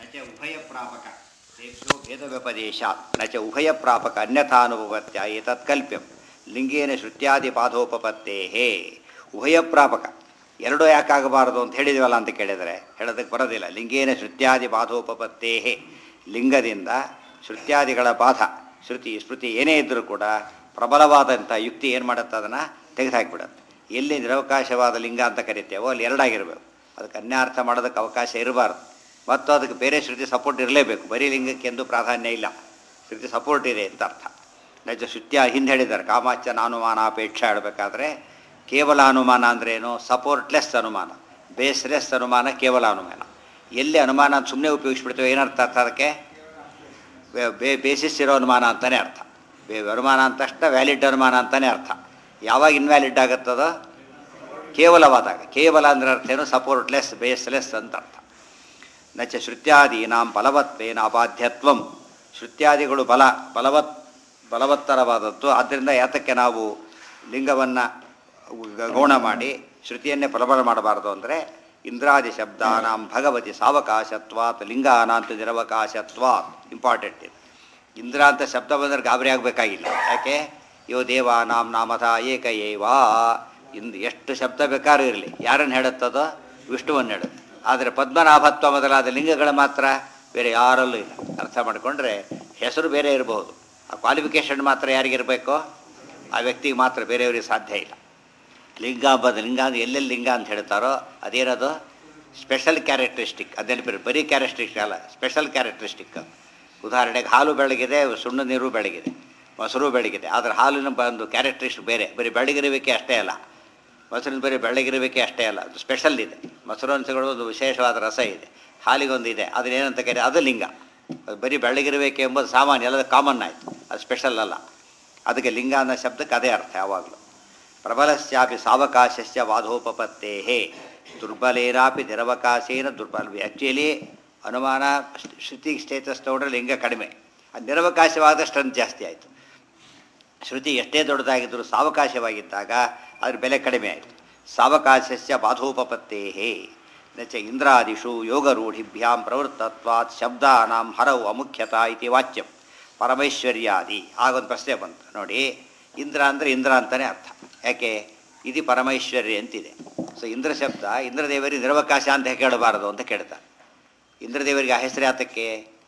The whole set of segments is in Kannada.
ನಚ ಉಭಯ ಪ್ರಾಪಕ ತೇಭ್ಯೋ ಭೇದ ವ್ಯಪದೇಶಾತ್ ನಚ ಉಭಯ ಪ್ರಾಪಕ ಅನ್ಯಥಾನುಪತ್ಯ ಏತತ್ಕಲ್ಪ್ಯಂ ಲಿಂಗೇನ ಶ್ರುತ್ಯಾದಿ ಪಾದೋಪಪತ್ತೇಹೇ ಉಭಯ ಪ್ರಾಪಕ ಎರಡೂ ಯಾಕಾಗಬಾರದು ಅಂತ ಹೇಳಿದ್ವಲ್ಲ ಅಂತ ಕೇಳಿದರೆ ಹೇಳೋದಕ್ಕೆ ಬರೋದಿಲ್ಲ. ಲಿಂಗೇನ ಶ್ರುತ್ಯಾದಿ ಪಾದೋಪಪತ್ತೇಹೇ ಲಿಂಗದಿಂದ ಶ್ರುತ್ಯಾದಿಗಳ ಬಾಧ ಸ್ಮೃತಿ ಏನೇ ಇದ್ದರೂ ಕೂಡ ಪ್ರಬಲವಾದಂಥ ಯುಕ್ತಿ ಏನು ಮಾಡುತ್ತೆ, ಅದನ್ನು ತೆಗೆದುಹಾಕಿಬಿಡುತ್ತೆ. ಎಲ್ಲಿ ನಿರವಕಾಶವಾದ ಲಿಂಗ ಅಂತ ಕರಿತೇವೋ ಅಲ್ಲಿ ಎರಡಾಗಿರಬೇಕು. ಅದಕ್ಕೆ ಅನ್ಯಾರ್ಥ ಮಾಡೋದಕ್ಕೆ ಅವಕಾಶ ಇರಬಾರ್ದು. ಮತ್ತು ಅದಕ್ಕೆ ಬೇರೆ ಶ್ರುತಿ ಸಪೋರ್ಟ್ ಇರಲೇಬೇಕು. ಬರೀ ಲಿಂಗಕ್ಕೆಂದು ಪ್ರಾಧಾನ್ಯ ಇಲ್ಲ, ಶ್ರುತಿ ಸಪೋರ್ಟ್ ಇದೆ ಅಂತ ಅರ್ಥ. ನಜ ಶ್ರುತ್ಯ ಹಿಂದೆ ಹೇಳಿದ್ದಾರೆ ಕಾಮಾಚನ ಅನುಮಾನ ಅಪೇಕ್ಷೆ ಆಡಬೇಕಾದ್ರೆ ಕೇವಲ ಅನುಮಾನ ಅಂದ್ರೇನು? ಸಪೋರ್ಟ್ಲೆಸ್ ಅನುಮಾನ, ಬೇಸ್ಲೆಸ್ ಅನುಮಾನ, ಕೇವಲ ಅನುಮಾನ. ಎಲ್ಲಿ ಅನುಮಾನ ಅಂತ ಸುಮ್ಮನೆ ಉಪಯೋಗಿಸ್ಬಿಡ್ತೇವೆ ಏನರ್ಥ ಅರ್ಥ? ಅದಕ್ಕೆ ಬೇಸಿಸ್ ಇರೋ ಅನುಮಾನ ಅಂತಲೇ ಅರ್ಥ. ಅನುಮಾನ ಅಂತ ತಕ್ಷಣ ವ್ಯಾಲಿಡ್ ಅನುಮಾನ ಅಂತಲೇ ಅರ್ಥ. ಯಾವಾಗ ಇನ್ವ್ಯಾಲಿಡ್ ಆಗುತ್ತದೋ ಕೇವಲವಾದಾಗ. ಕೇವಲ ಅಂದ್ರೆ ಅರ್ಥ ಏನು? ಸಪೋರ್ಟ್ಲೆಸ್, ಬೇಸ್ಲೆಸ್ ಅಂತ ಅರ್ಥ. ನಚ ಶ್ರುತ್ಯಾದೀನಾಂ ಬಲವತ್ವೇನ ಅಬಾಧ್ಯತ್ವಂ ಶ್ರುತ್ಯಾದಿಗಳು ಬಲವತ್ತರವಾದದ್ದು. ಆದ್ದರಿಂದ ಯಾತಕ್ಕೆ ನಾವು ಲಿಂಗವನ್ನು ಗೌಣ ಮಾಡಿ ಶ್ರುತಿಯನ್ನೇ ಪ್ರಬಲ ಮಾಡಬಾರ್ದು ಅಂದರೆ ಇಂದ್ರಾದಿ ಶಬ್ದಾನಾಂ ಭಗವತಿ ಸಾವಕಾಶತ್ವಾತ್ ಲಿಂಗಾನಾಂತ ನಿರವಕಾಶತ್ವಾತ್. ಇಂಪಾರ್ಟೆಂಟ್ ಇದು. ಇಂದ್ರ ಅಂತ ಶಬ್ದ ಬಂದರೆ ಗಾಬರಿ ಆಗಬೇಕಾಗಿಲ್ಲ. ಯಾಕೆ? ಯೋ ದೇವಾನಾಂ ನಾಮಥ ಏಕ ಏವಾ. ಎಷ್ಟು ಶಬ್ದ ಬೇಕಾದ್ರೂ ಇರಲಿ, ಯಾರನ್ನು ಹೇಳುತ್ತದೋ? ವಿಷ್ಣುವನ್ನು ಹೇಳುತ್ತೆ. ಆದರೆ ಪದ್ಮನಾಭತ್ವ ಮೊದಲಾದ ಲಿಂಗಗಳು ಮಾತ್ರ ಬೇರೆ ಯಾರಲ್ಲೂ ಇಲ್ಲ. ಅರ್ಥ ಮಾಡಿಕೊಂಡ್ರೆ ಹೆಸರು ಬೇರೆ ಇರಬಹುದು, ಆ ಕ್ವಾಲಿಫಿಕೇಷನ್ ಮಾತ್ರ ಯಾರಿಗಿರಬೇಕು? ಆ ವ್ಯಕ್ತಿಗೆ ಮಾತ್ರ, ಬೇರೆಯವರಿಗೆ ಸಾಧ್ಯ ಇಲ್ಲ. ಲಿಂಗ ಅಂಬದು ಲಿಂಗ ಅಂದರೆ ಎಲ್ಲೆಲ್ಲಿ ಲಿಂಗ ಅಂತ ಹೇಳ್ತಾರೋ ಅದೇನದು ಸ್ಪೆಷಲ್ ಕ್ಯಾರೆಕ್ಟರಿಸ್ಟಿಕ್. ಅದೇನು ಬರೀ ಕ್ಯಾರೆಕ್ಟರಿಸ್ಟಿಕ್ ಅಲ್ಲ, ಸ್ಪೆಷಲ್ ಕ್ಯಾರೆಕ್ಟರಿಸ್ಟಿಕ್. ಉದಾಹರಣೆಗೆ ಹಾಲು ಬೆಳಗಿದೆ, ಸುಣ್ಣ ನೀರು ಬೆಳಗಿದೆ, ಮೊಸರು ಬೆಳಗಿದೆ. ಆದರೆ ಹಾಲಿನ ಒಂದು ಕ್ಯಾರೆಕ್ಟರಿಸ್ಟಿಕ್ ಬೇರೆ. ಬರೀ ಬೆಳಗಿರುವಿಕೆ ಅಷ್ಟೇ ಅಲ್ಲ, ಮೊಸರಿನ ಬರೀ ಬೆಳಗಿರುವಿಕೆ ಅಷ್ಟೇ ಅಲ್ಲ, ಅದು ಸ್ಪೆಷಲ್ ಇದೆ. ಮೊಸರು ಅನಿಸಗಳು ಒಂದು ವಿಶೇಷವಾದ ರಸ ಇದೆ, ಹಾಲಿಗೊಂದು ಇದೆ. ಅದನ್ನೇನಂತ ಕರೀ? ಅದು ಲಿಂಗ. ಅದು ಬರೀ ಬೆಳಗಿರುವಿಕೆ ಎಂಬುದು ಸಾಮಾನ್ಯ, ಎಲ್ಲದ ಕಾಮನ್ ಆಯಿತು, ಅದು ಸ್ಪೆಷಲ್ ಅಲ್ಲ. ಅದಕ್ಕೆ ಲಿಂಗ ಅನ್ನೋ ಶಬ್ದಕ್ಕೆ ಅದೇ ಅರ್ಥ ಯಾವಾಗಲೂ. ಪ್ರಬಲಸ್ಯಾಪಿ ಸಾವಕಾಶಸ್ಯ ವಾದೋಪಪತ್ತೇಹೇ ದುರ್ಬಲೇನಾಪಿ ನಿರವಕಾಶೇನ ದುರ್ಬಲ. ಆ್ಯಕ್ಚುಲಿ ಅನುಮಾನ ಶ್ರುತಿ ಸ್ಟೇಟಸ್ ತಗೊಂಡ್ರೆ ಲಿಂಗ ಕಡಿಮೆ, ಅದು ನಿರವಕಾಶವಾದ ಸ್ಟ್ರೆಂತ್ ಜಾಸ್ತಿ ಆಯಿತು. ಶ್ರುತಿ ಎಷ್ಟೇ ದೊಡ್ಡದಾಗಿದ್ದರೂ ಸಾವಕಾಶವಾಗಿದ್ದಾಗ ಅದ್ರ ಬೆಲೆ ಕಡಿಮೆ ಆಯಿತು. ಸಾವಕಾಶಸ್ಯ ಬಾಧೋಪಪತ್ತೇಹೇ ನಚ ಇಂದ್ರಾದಿಷು ಯೋಗರೂಢಿಭ್ಯಾಂ ಪ್ರವೃತ್ತತ್ವಾತ್ ಶಬ್ದಾನಾಂ ಹರವು ಅಮುಖ್ಯತಾ ಇತಿ ವಾಚ್ಯಂ ಪರಮೈಶ್ವರ್ಯಾದಿ. ಆಗೊಂದು ಪ್ರಶ್ನೆ ಬಂತು ನೋಡಿ. ಇಂದ್ರ ಅಂದರೆ ಇಂದ್ರ ಅಂತಲೇ ಅರ್ಥ. ಯಾಕೆ? ಇದು ಪರಮೈಶ್ವರ್ಯ ಅಂತಿದೆ. ಸೊ ಇಂದ್ರ ಶಬ್ದ ಇಂದ್ರದೇವರಿಗೆ ನಿರವಕಾಶ ಅಂತ ಕೇಳಬಾರದು ಅಂತ ಕೇಳ್ತಾರೆ. ಇಂದ್ರದೇವರಿಗೆ ಆ ಹೆಸರು ಯಾತಕ್ಕೆ?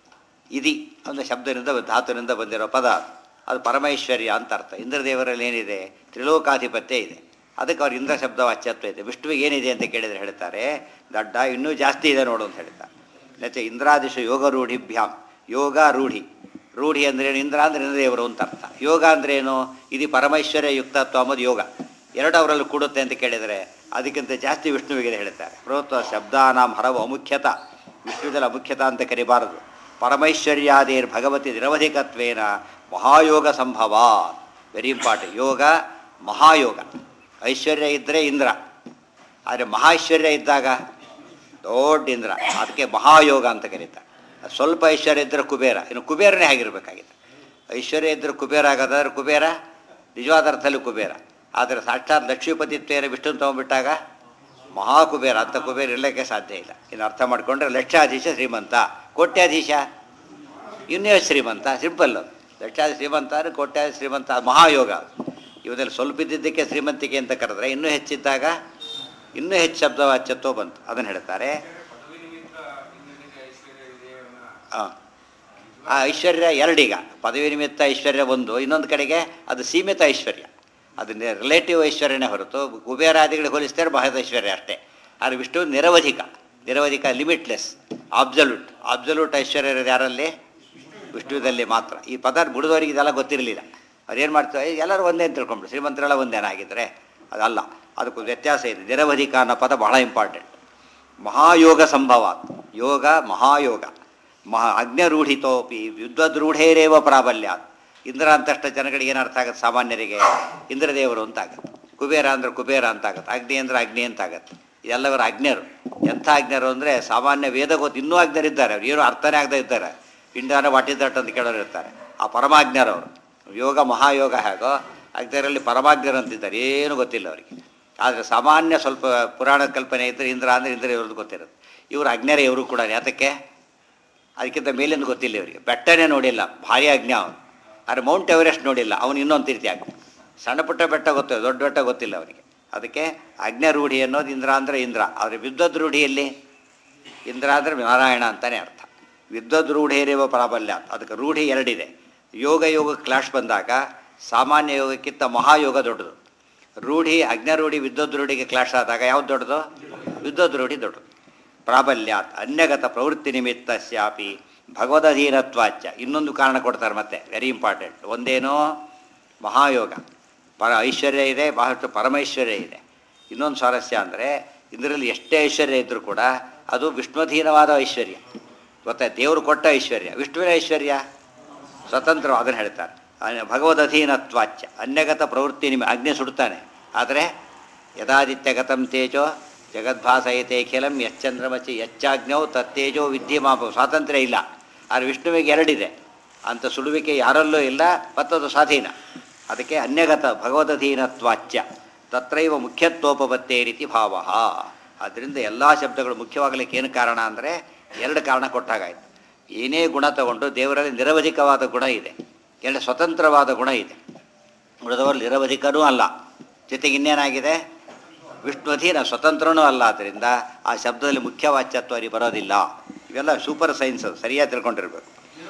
ಇದಿ ಒಂದು ಶಬ್ದದಿಂದ ಧಾತುವಿನಿಂದ ಬಂದಿರೋ ಪದ, ಅದು ಪರಮೈಶ್ವರ್ಯ ಅಂತ ಅರ್ಥ. ಇಂದ್ರದೇವರಲ್ಲಿ ಏನಿದೆ? ತ್ರಿಲೋಕಾಧಿಪತ್ಯ ಇದೆ. ಅದಕ್ಕೆ ಅವ್ರು ಇಂದ್ರ ಶಬ್ದ ವಾಚ್ಯತ್ವ ಇದೆ. ವಿಷ್ಣುವಿಗೆ ಏನಿದೆ ಅಂತ ಕೇಳಿದರೆ ಹೇಳ್ತಾರೆ ದಡ್ಡ ಇನ್ನೂ ಜಾಸ್ತಿ ಇದೆ ನೋಡು ಅಂತ ಹೇಳ್ತಾರೆ. ಮತ್ತೆ ಇಂದ್ರಾದಿಶು ಯೋಗ ರೂಢಿಭ್ಯಾಮ್. ಯೋಗ ರೂಢಿ, ರೂಢಿ ಅಂದ್ರೇನು? ಇಂದ್ರ ಅಂದರೆ ಇಂದ್ರದೇವರು ಅಂತ ಅರ್ಥ. ಯೋಗ ಅಂದ್ರೇನು? ಇದು ಪರಮೈಶ್ವರ್ಯ ಯುಕ್ತತ್ವ ಅಂಬೋದು ಯೋಗ. ಎರಡು ಅವರಲ್ಲಿ ಕೂಡುತ್ತೆ ಅಂತ ಕೇಳಿದರೆ ಅದಕ್ಕಿಂತ ಜಾಸ್ತಿ ವಿಷ್ಣುವಿಗೆ ಹೇಳ್ತಾರೆ. ಪ್ರವೃತ್ತ ಶಬ್ದಾನಾಂ ಹರವು ಅಮುಖ್ಯತ. ವಿಷ್ಣುವಿನಲ್ಲಿ ಅಮುಖ್ಯತ ಅಂತ ಕರಿಬಾರದು. ಪರಮೈಶ್ವರ್ಯಾದೇರ್ ಭಗವತಿ ನಿರವಧಿಕತ್ವೇನ ಮಹಾಯೋಗ ಸಂಭವ. Very important. ಯೋಗ ಮಹಾಯೋಗ. ಐಶ್ವರ್ಯ ಇದ್ದರೆ ಇಂದ್ರ, ಆದರೆ ಮಹೈಶ್ವರ್ಯ ಇದ್ದಾಗ ದೊಡ್ಡ ಇಂದ್ರ. ಅದಕ್ಕೆ ಮಹಾಯೋಗ ಅಂತ ಕರೀತಾರೆ. ಸ್ವಲ್ಪ ಐಶ್ವರ್ಯ ಇದ್ದರೆ ಕುಬೇರ. ಇನ್ನು ಕುಬೇರನೇ ಆಗಿರಬೇಕಾಗಿದೆ. ಐಶ್ವರ್ಯ ಇದ್ದರೆ ಕುಬೇರ ಆಗೋದಾದ್ರೆ ಕುಬೇರ ನಿಜವಾದ ಅರ್ಥದಲ್ಲಿ ಕುಬೇರ. ಆದರೆ ಸಾಕ್ಷಾತ್ ಲಕ್ಷ್ಮೀಪತಿತ್ವೇನ ವಿಷ್ಣು ತೊಗೊಂಡ್ಬಿಟ್ಟಾಗ ಮಹಾಕುಬೇರ. ಅಂತ ಕುಬೇರ ಇರಲಿಕ್ಕೆ ಸಾಧ್ಯ ಇಲ್ಲ. ಇನ್ನು ಅರ್ಥ ಮಾಡಿಕೊಂಡ್ರೆ ಲಕ್ಷಾಧೀಶ ಶ್ರೀಮಂತ, ಕೋಟ್ಯಾಧೀಶ ಇನ್ನೇ ಶ್ರೀಮಂತ. ಸಿಂಪಲ್ಲು. ಲಕ್ಷಾಧೀಶ ಶ್ರೀಮಂತ ಅಂದರೆ ಕೋಟ್ಯಾಧೀಶ ಶ್ರೀಮಂತ, ಮಹಾಯೋಗ. ಇವದಲ್ಲಿ ಸ್ವಲ್ಪ ಇದ್ದಿದ್ದಕ್ಕೆ ಶ್ರೀಮಂತಿಕೆ ಅಂತ ಕರೆದ್ರೆ ಇನ್ನೂ ಹೆಚ್ಚಿದ್ದಾಗ ಇನ್ನೂ ಹೆಚ್ಚು ಶಬ್ದವಾಚ್ಯತ್ವ ಬಂತು. ಅದನ್ನು ಹೇಳ್ತಾರೆ. ಹಾಂ, ಆ ಐಶ್ವರ್ಯ ಎರಡೀಗ. ಪದವಿ ನಿಮಿತ್ತ ಐಶ್ವರ್ಯ ಒಂದು, ಇನ್ನೊಂದು ಕಡೆಗೆ ಅದು ಸೀಮಿತ ಐಶ್ವರ್ಯ. ಅದನ್ನೇ ರಿಲೇಟಿವ್ ಐಶ್ವರ್ಯನೇ ಹೊರತು ಕುಬೇರಾದಿಗಳಿಗೆ ಹೋಲಿಸ್ತಾರೆ ಮಹದ ಐಶ್ವರ್ಯ ಅಷ್ಟೇ. ಆದರೆ ವಿಷ್ಣು ನಿರವಧಿಕ. ನಿರವಧಿಕ, ಲಿಮಿಟ್ಲೆಸ್, ಆಬ್ಸಲ್ಯೂಟ್ ಐಶ್ವರ್ಯ ಇರೋದು ಯಾರಲ್ಲಿ? ವಿಷ್ಣುವಿನಲ್ಲಿ ಮಾತ್ರ. ಈ ಪದ ಬಿಡಿದವರಿಗೆ ಇದೆಲ್ಲ ಗೊತ್ತಿರಲಿಲ್ಲ. ಅವ್ರೇನು ಮಾಡ್ತಾರೆ? ಎಲ್ಲರೂ ಒಂದೇ ಅಂತ ತಿಳ್ಕೊಂಡ್ರು. ಶ್ರೀಮಂತರೆಲ್ಲ ಒಂದೇನಾಗಿದ್ದರೆ ಅದಲ್ಲ. ಅದಕ್ಕೂ ವ್ಯತ್ಯಾಸ ಇದೆ. ನಿರವಧಿಕ ಅನ್ನೋ ಪದ ಬಹಳ ಇಂಪಾರ್ಟೆಂಟ್. ಮಹಾಯೋಗ ಸಂಭವ. ಯೋಗ ಮಹಾಯೋಗ. ಅಗ್ನಿರೂಢಿತೋಪಿ ವಿದ್ವದ್ರೂಢೇರೇವ ಪ್ರಾಬಲ್ಯಾತ್. ಇಂದ್ರ ಅಂತಷ್ಟು ಜನಗಳಿಗೆ ಏನರ್ಥ ಆಗುತ್ತೆ? ಸಾಮಾನ್ಯರಿಗೆ ಇಂದ್ರದೇವರು ಅಂತ ಆಗುತ್ತೆ. ಕುಬೇರ ಅಂದರೆ ಕುಬೇರ ಅಂತ ಆಗುತ್ತೆ. ಅಗ್ನಿ ಅಂದರೆ ಅಗ್ನಿ ಅಂತ ಆಗುತ್ತೆ. ಇದೆಲ್ಲವರು ಅಜ್ಞರು. ಎಂಥ ಅಜ್ಞರು ಅಂದರೆ ಸಾಮಾನ್ಯ ವೇದ ಗೊತ್ತು ಇನ್ನೂ ಅಜ್ಞರಿದ್ದಾರೆ. ಅವ್ರು ಏನು ಅರ್ಥನೇ ಆಗದೆ ಇದ್ದಾರೆ. ಇಂಡಿಯಾನ ವಾಟ್ ಇಸ್ ದಟ್ ಅಂತ ಕೇಳೋರು ಇರ್ತಾರೆ. ಆ ಪರಮಾಜ್ಞರವರು. ಯೋಗ ಮಹಾಯೋಗ ಹೇಗೋ ಅಜ್ಞರಲ್ಲಿ ಪರಮಾಜ್ಞರು ಅಂತಿದ್ದಾರೆ. ಏನು ಗೊತ್ತಿಲ್ಲ ಅವರಿಗೆ. ಆದರೆ ಸಾಮಾನ್ಯ ಸ್ವಲ್ಪ ಪುರಾಣ ಕಲ್ಪನೆ ಇದ್ದರೆ ಇಂದ್ರ ಅಂದರೆ ಇಂದ್ರ ಇವ್ರದ್ದು ಗೊತ್ತಿರುತ್ತೆ. ಇವರು ಅಜ್ಞರೇ ಇವರು ಕೂಡ. ಯಾತಕ್ಕೆ? ಅದಕ್ಕಿಂತ ಮೇಲಿಂದ ಗೊತ್ತಿಲ್ಲ ಇವರಿಗೆ. ಬೆಟ್ಟನೇ ನೋಡಿಲ್ಲ, ಭಾರಿ ಅಜ್ಞ ಅವನು. ಆದರೆ ಮೌಂಟ್ ಎವರೆಸ್ಟ್ ನೋಡಿಲ್ಲ, ಅವನು ಇನ್ನೊಂದು ರೀತಿ ಆಗ. ಸಣ್ಣ ಪುಟ್ಟ ಬೆಟ್ಟ ಗೊತ್ತಿಲ್ಲ, ದೊಡ್ಡ ಬೆಟ್ಟ ಗೊತ್ತಿಲ್ಲ ಅವನಿಗೆ. ಅದಕ್ಕೆ ಅಜ್ಞಾರೂಢಿ ಅನ್ನೋದು ಇಂದ್ರ ಅಂದರೆ ಇಂದ್ರ. ಆದರೆ ವಿದ್ವದ್ ರೂಢಿಯಲ್ಲಿ ಇಂದ್ರ ಅಂದರೆ ನಾರಾಯಣ ಅಂತಲೇ ಅರ್ಥ. ವಿದ್ವದ್ ರೂಢೇರೇವ ಪ್ರಾಬಲ್ಯ. ಅದಕ್ಕೆ ರೂಢಿ ಎರಡಿದೆ. ಯೋಗ ಕ್ಲಾಶ್ ಬಂದಾಗ ಸಾಮಾನ್ಯ ಯೋಗಕ್ಕಿಂತ ಮಹಾಯೋಗ ದೊಡ್ಡದು. ರೂಢಿ ಅಜ್ಞಾರೂಢಿ ವಿದ್ವದ್ ರೂಢಿಗೆ ಕ್ಲಾಶ್ ಆದಾಗ ಯಾವ್ದು ದೊಡ್ಡದು? ವಿದ್ವದ್ ರೂಢಿ ದೊಡ್ಡದು. ಪ್ರಾಬಲ್ಯಾತ್ ಅನ್ಯಗತ ಪ್ರವೃತ್ತಿ ನಿಮಿತ್ತ ಸ್ಯಾಪಿ ಭಗವದಧೀನತ್ವಾಚ್ಯ. ಇನ್ನೊಂದು ಕಾರಣ ಕೊಡ್ತಾರೆ ಮತ್ತೆ, ವೆರಿ ಇಂಪಾರ್ಟೆಂಟ್. ಒಂದೇನೋ ಮಹಾಯೋಗ, ಐಶ್ವರ್ಯ ಇದೆ, ಬಹಳಷ್ಟು ಪರಮೈಶ್ವರ್ಯ ಇದೆ. ಇನ್ನೊಂದು ಸ್ವಾರಸ್ಯ ಅಂದರೆ ಇದರಲ್ಲಿ ಎಷ್ಟೇ ಐಶ್ವರ್ಯ ಇದ್ದರೂ ಕೂಡ ಅದು ವಿಷ್ಣುಧೀನವಾದ ಐಶ್ವರ್ಯ. ಗೊತ್ತಾಯ್ತು? ದೇವರು ಕೊಟ್ಟ ಐಶ್ವರ್ಯ. ವಿಷ್ಣುವಿನ ಐಶ್ವರ್ಯ ಸ್ವತಂತ್ರ, ಅದನ್ನು ಹೇಳ್ತಾರೆ. ಭಗವದಧೀನತ್ವಾಚ್ಯ ಅನ್ಯಗತ ಪ್ರವೃತ್ತಿ ಅಗ್ನಿ ಸುಡ್ತಾನೆ. ಆದರೆ ಯದಾದಿತ್ಯಗತಂ ತೇಜೋ ಜಗದ್ಭಾಸಯತೆ ಖಿಲಂ ಯಶ್ಚಂದ್ರಮಚಿ ಯಚ್ಚಾಗ್ನೌ ತತ್ತೇಜೋ ವಿದ್ಯಮಾಪ. ಸ್ವಾತಂತ್ರ್ಯ ಇಲ್ಲ. ಆದರೆ ವಿಷ್ಣುವಿಗೆ ಎರಡಿದೆ. ಅಂಥ ಸುಡುವಿಕೆ ಯಾರಲ್ಲೂ ಇಲ್ಲ, ಮತ್ತದು ಸ್ವಾಧೀನ. ಅದಕ್ಕೆ ಅನ್ಯಗತ ಭಗವದಧೀನತ್ವಾಚ್ಯ ತತ್ರೈವ ಮುಖ್ಯತ್ವೋಪತ್ತೇ ರೀತಿ ಭಾವ. ಆದ್ದರಿಂದ ಎಲ್ಲ ಶಬ್ದಗಳು ಮುಖ್ಯವಾಗಲಿಕ್ಕೆ ಏನು ಕಾರಣ ಅಂದರೆ ಎರಡು ಕಾರಣ ಕೊಟ್ಟಾಗಾಯಿತು. ಏನೇ ಗುಣ ತಗೊಂಡು ದೇವರಲ್ಲಿ ನಿರವಧಿಕವಾದ ಗುಣ ಇದೆ, ಎರಡು ಸ್ವತಂತ್ರವಾದ ಗುಣ ಇದೆ. ಉಳಿದವರು ನಿರವಧಿಕನೂ ಅಲ್ಲ, ಜೊತೆಗೆ ಇನ್ನೇನಾಗಿದೆ? ವಿಷ್ಣುಧೀನ, ಸ್ವತಂತ್ರನೂ ಅಲ್ಲ. ಆದ್ದರಿಂದ ಆ ಶಬ್ದದಲ್ಲಿ ಮುಖ್ಯವಾಚ್ಯತ್ವ ಅಲ್ಲಿ ಬರೋದಿಲ್ಲ. ಇವೆಲ್ಲ ಸೂಪರ್ ಸೈನ್ಸ್, ಸರಿಯಾಗಿ ತಿಳ್ಕೊಂಡಿರ್ಬೇಕು.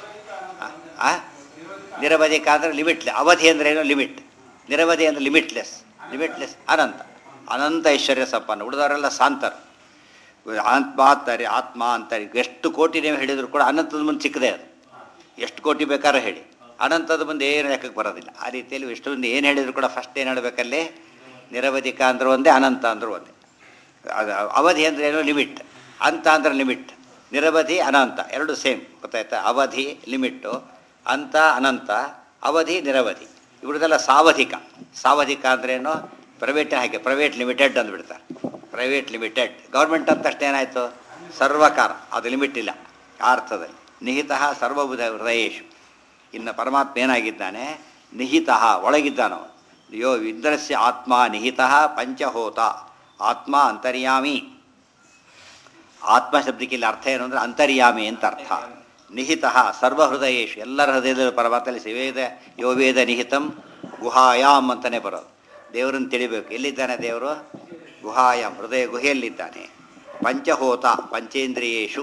ನಿರವಧಿಕ ಅಂದರೆ ಲಿಮಿಟ್ಲೆಸ್. ಅವಧಿ ಅಂದ್ರೇನು? ಲಿಮಿಟ್. ನಿರವಧಿ ಅಂದರೆ ಲಿಮಿಟ್ಲೆಸ್. ಲಿಮಿಟ್ಲೆಸ್ ಅನಂತ, ಅನಂತ ಐಶ್ವರ್ಯ ಸಂಪನ್ನ. ಉಳಿದವರೆಲ್ಲ ಸಾಂತರು. ಆತ್ಮ ಅಂತಾರೆ, ಆತ್ಮ ಅಂತಾರೆ. ಎಷ್ಟು ಕೋಟಿ ನೀವು ಹೇಳಿದ್ರು ಕೂಡ ಅನಂತದ ಮುಂದೆ ಚಿಕ್ಕದೇ ಅದು. ಎಷ್ಟು ಕೋಟಿ ಬೇಕಾದ್ರೂ ಹೇಳಿ, ಅನಂತದ ಮುಂದೆ ಏನು ಲೆಕ್ಕಕ್ಕೆ ಬರೋದಿಲ್ಲ. ಆ ರೀತಿಯಲ್ಲಿ ವಿಷ್ಣುವಿಂದ ಏನು ಹೇಳಿದ್ರು ಕೂಡ ಫಸ್ಟ್ ಏನು ಹೇಳಬೇಕಲ್ಲಿ? ನಿರವಧಿಕ ಅಂದ್ರೆ ಒಂದೇ, ಅನಂತ ಅಂದ್ರೆ ಒಂದೇ. ಅದು ಅವಧಿ ಅಂದರೆ ಏನೋ ಲಿಮಿಟ್, ಅಂತ ಅಂದರೆ ಲಿಮಿಟ್. ನಿರವಧಿ ಅನಂತ ಎರಡು ಸೇಮ್, ಗೊತ್ತಾಯ್ತಾ? ಅವಧಿ ಲಿಮಿಟ್ಟು, ಅಂತ ಅನಂತ, ಅವಧಿ ನಿರವಧಿ. ಇವ್ರದ್ದೆಲ್ಲ ಸಾವಧಿಕ. ಸಾವಧಿಕ ಅಂದ್ರೇನು? ಪ್ರೈವೇಟ್ ಹಾಗೆ ಪ್ರೈವೇಟ್ ಲಿಮಿಟೆಡ್ ಅಂದ್ಬಿಡ್ತಾರೆ. Private limited. ಗೌರ್ಮೆಂಟ್ ಅಂತ ತಕ್ಷಣ ಏನಾಯಿತು? ಸರ್ವಕಾರ. ಅದು ಲಿಮಿಟ್ ಇಲ್ಲ ಆ ಅರ್ಥದಲ್ಲಿ. ನಿಹಿತ ಸರ್ವಬುಧ ಹೃದಯೇಶು. ಇನ್ನು ಪರಮಾತ್ಮ ಏನಾಗಿದ್ದಾನೆ? ನಿಹಿತ, ಒಳಗಿದ್ದಾನವ. ಯೋ ಇಂದ್ರಸ್ಯ ಆತ್ಮ ನಿಹಿತ ಪಂಚಹೋತ. ಆತ್ಮ ಅಂತರ್ಯಾಮಿ. ಆತ್ಮ ಶಬ್ದಕ್ಕೆ ಇಲ್ಲಿ ಅರ್ಥ ಏನು ಅಂದರೆ ಅಂತರ್ಯಾಮಿ ಅಂತ ಅರ್ಥ. ನಿಹಿತ ಸರ್ವಹೃದಯೇಶು, ಎಲ್ಲರ ಹೃದಯದಲ್ಲಿ ಪರಮಾತ್ಮಲ್ಲಿ ಸಿವೇದ ಯೋ ವೇದ ನಿಹಿತಂ ಗುಹಾಯಾಮ್ ಅಂತಲೇ ಬರೋದು. ದೇವರನ್ನು ತಿಳಿಬೇಕು. ಎಲ್ಲಿದ್ದಾನೆ ದೇವರು? ಗುಹಾಯಾಮ್, ಹೃದಯ ಗುಹೆಯಲ್ಲಿದ್ದಾನೆ. ಪಂಚಹೋತ ಪಂಚೇಂದ್ರಿಯೇಶು.